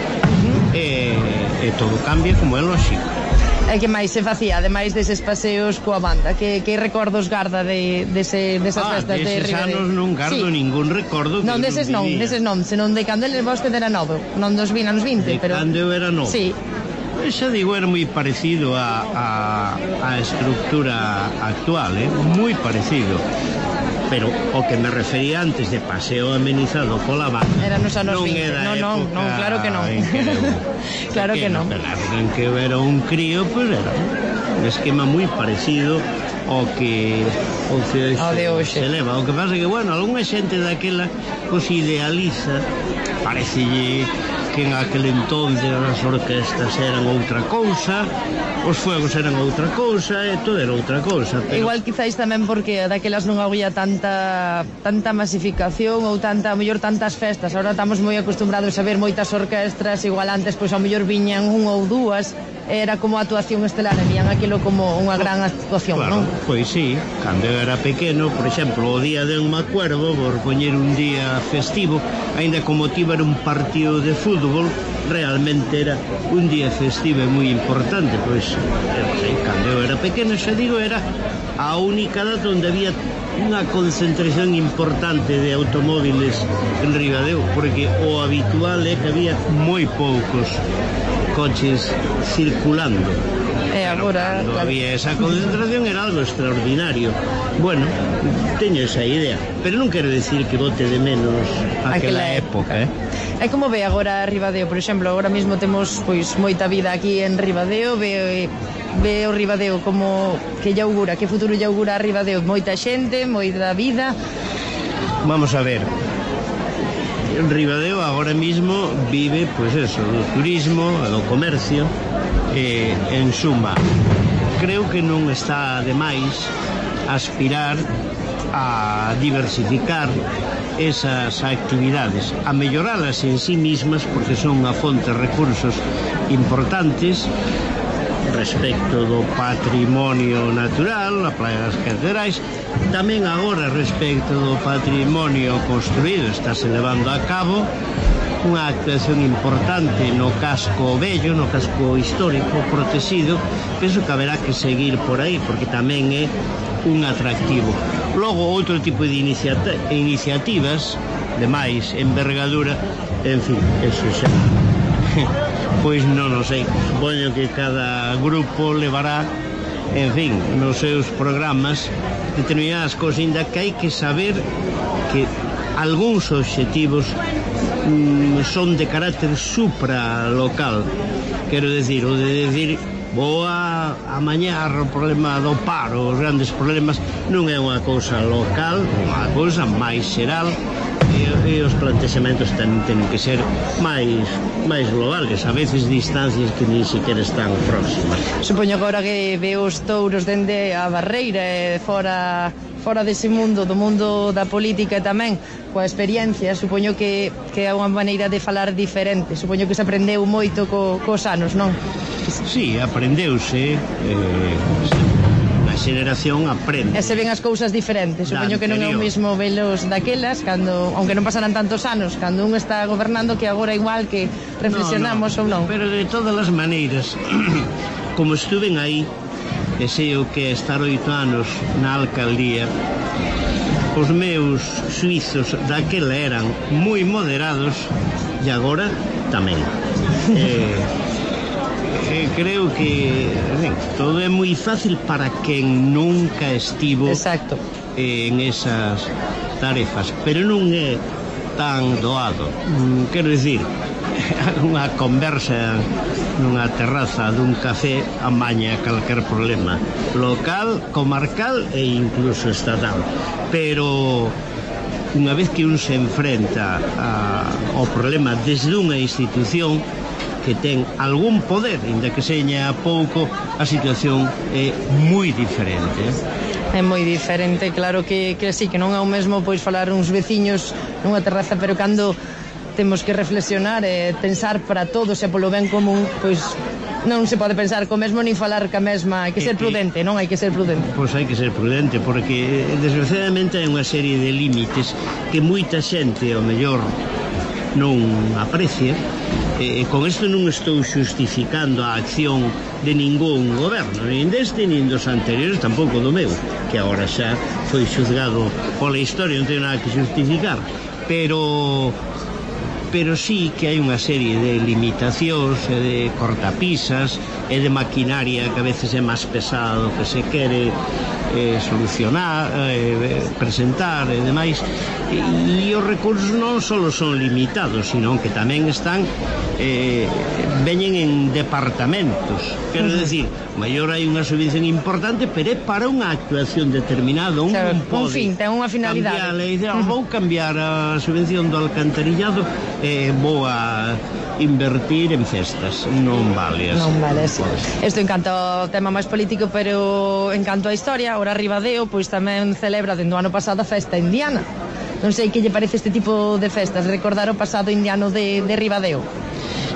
E, e todo cambia, como é lógico. E que máis se facía, ademais deses paseos coa banda? Que, que recordos garda de, dese, desas ah, festas de Ribadeo? Ah, deses anos non gardo sí. ningún recordo. Non, deses non, deses non, senón de cando el vos que era novo, non dos vinte anos vinte, de pero... cando eu era novo. Sí. Xa digo, era moi parecido a, a, a estructura actual, eh? moi parecido. Pero o que me refería antes de paseo amenizado pola banda era nos anos non vinte, non, non, non, claro que non. Que claro que, que non. En que eu era un crío, pues era un esquema moi parecido ao que o que de hoxe se leva. O que pasa é que, bueno, algunha xente daquela pues idealiza, parecelle que en aquel entonces as orquestas eran outra cousa, os fuegos eran outra cousa e todo era outra cousa, pero... Igual quizáis tamén porque daquelas non había tanta tanta masificación ou tanta, ao mellor tantas festas. Ahora estamos moi acostumbrados a ver moitas orquestras, igual antes pois ao mellor viñan un ou dúas. era como actuación estelar, e vían aquilo como unha gran actuación, claro, non? Pois sí, cando eu era pequeno, por exemplo, o día de un me acuerdo, por poñer un día festivo, aínda como motivo era un partido de fútbol, realmente era un día festivo e moi importante, pois, eu sei, cando eu era pequeno, xa digo, era a única data onde había unha concentración importante de automóviles en Ribadeo, porque o habitual é que había moi poucos coches circulando. E agora, cando había esa concentración era algo extraordinario. Bueno, teño esa idea, pero non quero decir que bote de menos aquela, aquela época, eh? É como ve agora Ribadeo, por exemplo, agora mesmo temos pois moita vida aquí en Ribadeo, ve, ve o Ribadeo como que lle augura, que futuro lle augura a Ribadeo, moita xente, moita vida. Vamos a ver. Ribadeo agora mismo vive, pois eso, do turismo, do comercio, e, en suma, creo que non está de máis aspirar a diversificar esas actividades, a melloralas en sí mismas, porque son unha fonte de recursos importantes respecto do patrimonio natural, a Praia das Catedrais, tamén agora respecto do patrimonio construído, estáse levando a cabo unha actuación importante no casco vello, no casco histórico protegido. Penso que haberá que seguir por aí, porque tamén é un atractivo. Logo, outro tipo de iniciati- iniciativas de máis envergadura, en fin, eso xa pois non o sei, supoño que cada grupo levará, en fin, nos seus programas determinadas cosas, ainda que hai que saber que algúns obxectivos mm, son de carácter supralocal, quero decir, o de decir vou a amañar o problema do paro, os grandes problemas, non é unha cousa local, unha cousa máis xeral, e, e os plantexamentos ten, tenen que ser máis máis globales, a veces distancias que ni siquiera están próximas. Supoño que agora que ve os touros dende a barreira e fora fora dese mundo, do mundo da política tamén, coa experiencia, supoño que, que é unha maneira de falar diferente, supoño que se aprendeu moito co, cos anos, non? Sí, aprendeuse, eh, a xeración aprende. E se ven as cousas diferentes, supoño que non é o mesmo velos daquelas, cando, aunque non pasaran tantos anos, cando un está gobernando, que agora igual que reflexionamos no, no, ou non. Pero de todas as maneiras, como estuven aí, e sei o que é estar oito anos na alcaldía, os meus suizos daquela eran moi moderados e agora tamén. eh, eh, creo que ben, todo é moi fácil para quen nunca estivo Exacto. en esas tarefas, pero non é tan doado. Mm, quero dicir, unha conversa nunha terraza dun café amaña calquer problema local, comarcal e incluso estatal, pero unha vez que un se enfrenta a, ao problema desde unha institución que ten algún poder, ainda que seña pouco, a situación é moi diferente. É moi diferente, claro que, que sí, que non é o mesmo pois falar uns veciños nunha terraza, pero cando temos que reflexionar e pensar para todos e polo ben común, pois non se pode pensar co mesmo nin falar ca mesma, hai que ser prudente, non hai que ser prudente. Pois hai que ser prudente, porque desgraciadamente hai unha serie de límites que moita xente ao mellor non aprecia, e con isto non estou xustificando a acción de ningún goberno, nin deste nin dos anteriores, tampouco do meu, que agora xa foi xuzgado pola historia, non teño nada que justificar, pero pero sí que hai unha serie de limitacións e de cortapisas e de maquinaria que a veces é máis pesado que se quere eh, solucionar, eh, presentar e demais, e, e os recursos non só son limitados, sino que tamén están eh, veñen en departamentos, quero uh-huh. decir, maior hai unha subvención importante, pero é para unha actuación determinada, un, claro, un pode un fin, ten unha finalidade. Cambiar, e dice, oh, vou cambiar a subvención do alcantarillado e eh, vou a invertir en festas, non vale así. Non vale así. Isto en canto ao tema máis político, pero en canto á historia, ahora Ribadeo pois tamén celebra dende o ano pasado a festa indiana. Non sei que lle parece este tipo de festas, recordar o pasado indiano de, de Ribadeo.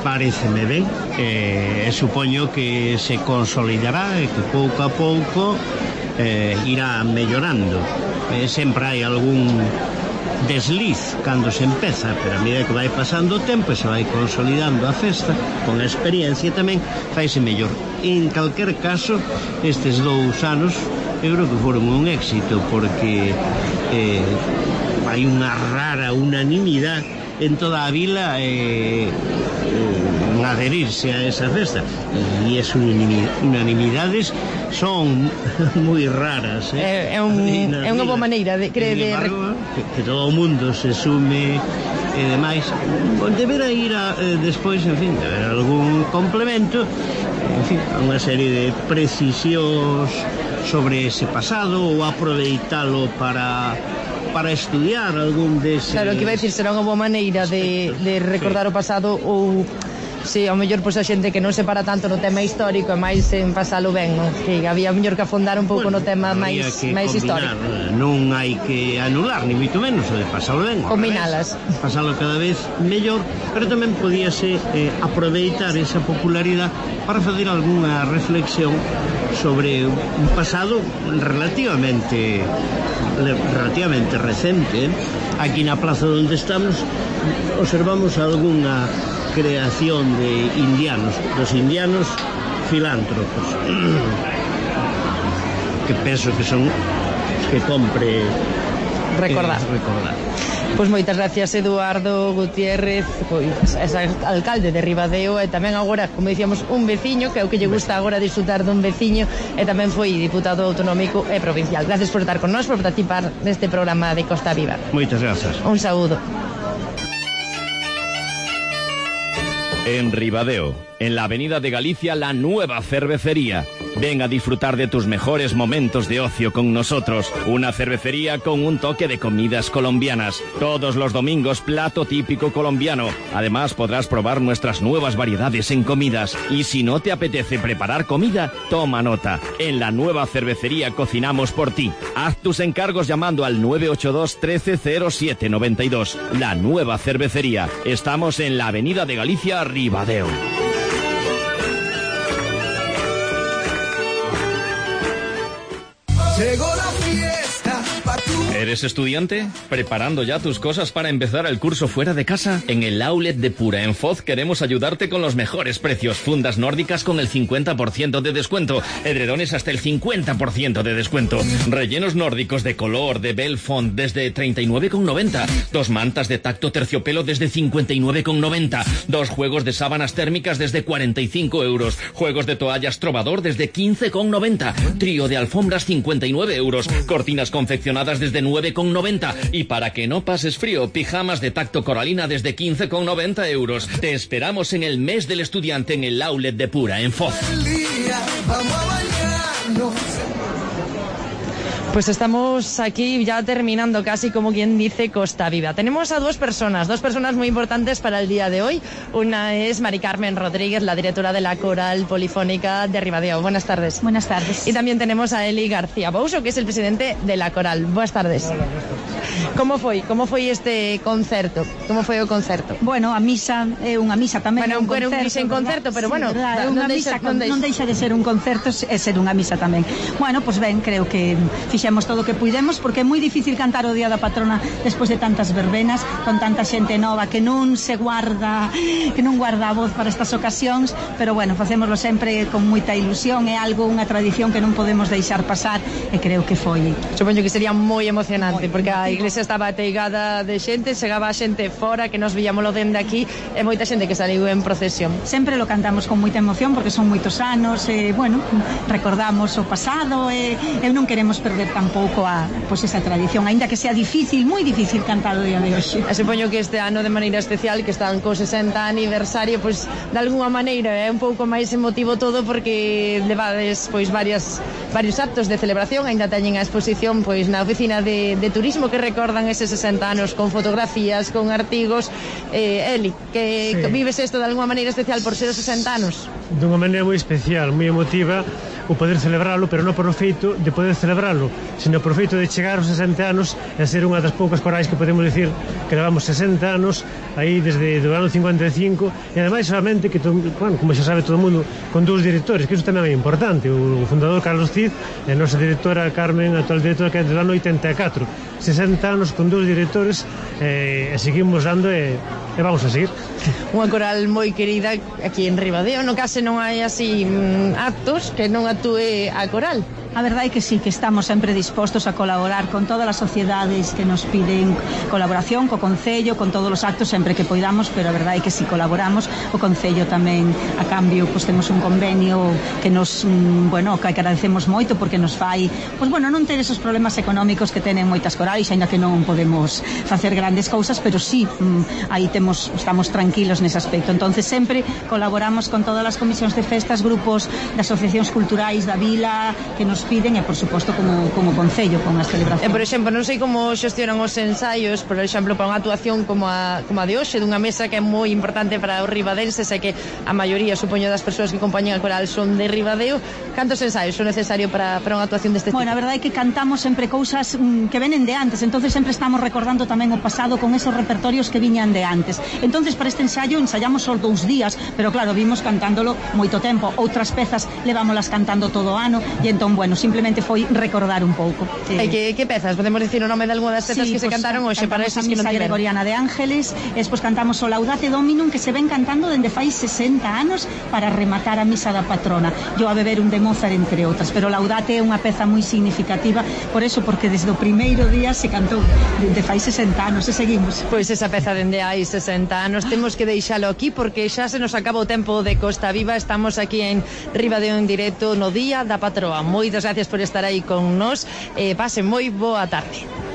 pareceme ben, e eh, supoño que se consolidará e que pouco a pouco eh, irá mellorando. Eh, sempre hai algún desliz cando se empeza, pero a medida que vai pasando o tempo e se vai consolidando a festa, con a experiencia tamén faise mellor. En calquer caso, estes dous anos eu creo que foron un éxito, porque eh, hai unha rara unanimidade en toda a vila eh, eh, adherirse a esa festa, e as unanimidades son moi raras, eh? É, é, un, é unha boa maneira de, de, de... Embargo, que, que todo o mundo se sume e demais, debera ir a, eh, despois, en fin, haber algún complemento, en fin, unha serie de precisións sobre ese pasado, ou aproveitalo para para estudiar algún deses... Claro, que iba a decir, será unha boa maneira de, de recordar o pasado, ou si, ao mellor, pois, a xente que non se para tanto no tema histórico e máis en pasalo ben, non? Que había mellor que afondar un pouco bueno, no tema máis, máis histórico. Non hai que anular, ni moito menos, o de pasalo ben. Combinalas. Pasalo cada vez mellor, pero tamén podíase eh, aproveitar esa popularidade para fazer algunha reflexión sobre un pasado relativamente relativamente recente. Aquí na plaza onde estamos observamos algunha creación de indianos, dos indianos filántropos, que penso que son que compre recordar. Eh, recordar. Pois moitas gracias, Eduardo Gutiérrez, pois é alcalde de Ribadeo, e tamén agora, como dicíamos, un veciño, que é o que lle gusta agora disfrutar dun veciño, e tamén foi diputado autonómico e provincial. Gracias por estar con nós, por participar neste programa de Costa Viva. Moitas grazas. Un saúdo. En Ribadeo, en la Avenida de Galicia, la nueva cervecería. Ven a disfrutar de tus mejores momentos de ocio con nosotros. Una cervecería con un toque de comidas colombianas. Todos los domingos, plato típico colombiano. Además, podrás probar nuestras nuevas variedades en comidas. Y si no te apetece preparar comida, toma nota. En la nueva cervecería cocinamos por ti. Haz tus encargos llamando al nueve ocho dos, trece, cero siete, noventa y dos. La nueva cervecería. Estamos en la Avenida de Galicia, Ribadeo. Llegó la fiesta pa' tu... ¿Eres estudiante? ¿Preparando ya tus cosas para empezar el curso fuera de casa? En el outlet de Pura en Foz queremos ayudarte con los mejores precios. Fundas nórdicas con el cincuenta por ciento de descuento. Edredones hasta el cincuenta por ciento de descuento. Rellenos nórdicos de color, de Belfont, desde treinta y nueve con noventa. Dos mantas de tacto terciopelo desde cincuenta y nueve con noventa. Dos juegos de sábanas térmicas desde cuarenta y cinco euros. Juegos de toallas Trovador desde quince con noventa. Trío de alfombras cincuenta y nueve euros. Cortinas confeccionadas desde nueve con noventa. Y para que no pases frío, pijamas de tacto Coralina desde quince con noventa euros. Te esperamos en el mes del estudiante en el outlet de Pura en Foz. Pues estamos aquí ya terminando casi, como quien dice, Costa Viva. Tenemos a dos personas, dos personas muy importantes para el día de hoy. Una es Mari Carmen Rodríguez, la directora de la Coral Polifónica de Ribadeo. Buenas tardes. Buenas tardes. Y también tenemos a Eli García Bouso, que es el presidente de la Coral. Buenas tardes. Como foi? Como foi este concerto? Como foi o concerto? Bueno, a misa é unha misa tamén. Bueno, un concerto, un misa en concerto, pero sí, bueno, verdad, non, unha deixa, misa, non, deixa. non deixa de ser un concerto, é ser unha misa tamén. Bueno, pois pues ben, creo que fixemos todo o que puidemos, porque é moi difícil cantar o Día da Patrona despois de tantas verbenas, con tanta xente nova que non se guarda, que non guarda a voz para estas ocasións, pero bueno, facémoslo sempre con moita ilusión, é algo, unha tradición que non podemos deixar pasar, e creo que foi. Supoño que sería moi emocionante, moi porque a emotivo. iglesia estaba ateigada de xente, chegaba a xente fora, que nos víamoslo dende aquí, e moita xente que saliu en procesión. Sempre lo cantamos con moita emoción, porque son moitos anos, e, bueno, recordamos o pasado, e, e non queremos perder tampouco a, pois, esa tradición, aínda que sea difícil, moi difícil cantar o día de hoxe. E supoño que este ano de maneira especial, que están co sesenta aniversario, pois de alguna maneira é un pouco máis emotivo todo, porque levades pois varias varios actos de celebración, aínda teñen a exposición pois na oficina de, de turismo que recordan eses sesenta anos, con fotografías, con artigos. eh, Eli, que sí. Vives isto de alguna maneira especial por ser os sesenta anos? Dunha maneira moi especial, moi emotiva, o poder celebralo, pero non por o feito de poder celebralo, sino por o feito de chegar aos sesenta anos e ser unha das poucas corais que podemos dicir que levamos sesenta anos aí desde o ano cincuenta e cinco, e ademais solamente que, bueno, como xa sabe todo o mundo, con dous directores, que iso tamén é importante, o fundador Carlos Cid e a nosa directora Carmen, a actual directora, que é do ano oitenta e catro, sesenta anos con dous directores, e, e seguimos dando e, e vamos a seguir. Unha coral moi querida aquí en Ribadeo, no case non hai así mm, actos que non actúe a coral. A verdade é que sí, que estamos sempre dispostos a colaborar con todas as sociedades que nos piden colaboración, co Concello, con todos os actos sempre que poidamos, pero a verdade é que si colaboramos, o Concello tamén a cambio, pois temos un convenio que nos, mm, bueno, que agradecemos moito porque nos fai, pois bueno, non ter esos problemas económicos que tenen moitas corales, aínda que non podemos facer grandes cousas, pero sí, mm, aí temos, estamos tranquilos nese aspecto. Entonces sempre colaboramos con todas as comisións de festas, grupos de asociacións culturais da vila que nos piden e, por suposto, como, como Concello con as celebracións. E, por exemplo, non sei como xestionan os ensaios, por exemplo, para unha actuación como a, como a de hoxe, dunha mesa que é moi importante para os ribadenses e que a maioría, supoño, das persoas que acompañan a coral son de Ribadeo. Cantos ensaios son necesarios para, para unha actuación deste tipo? Bueno, a verdade é que cantamos sempre cousas mm, que venen de antes, entonces sempre estamos recordando tamén o pasado con esos repertorios que viñan de antes. Entonces, para este ensaio ensayamos só dous días, pero claro, vimos cantándolo moito tempo. Outras pezas levámolas cantando todo o ano e entón, bueno, simplemente foi recordar un pouco. Sí. E que, que pezas? Podemos dicir o nome de algunha das pezas sí, que se pues, cantaron hoxe para esos que non tiveron? A Gregoriana de Ángeles, despois cantamos o Laudate Dominum, que se ven cantando dende fai sesenta anos para rematar a misa da patrona. Yo a beber un de Mozart, entre outras, pero Laudate é unha peza moi significativa, por eso, porque desde o primeiro día se cantou dende fai sesenta anos, e seguimos. Pois esa peza dende hai sesenta anos, temos que deixalo aquí porque xa se nos acaba o tempo de Costa Viva. Estamos aquí en Ribadeo en directo no Día da Patroa. Moitas gracias por estar aí con nós, e pasen moi boa tarde.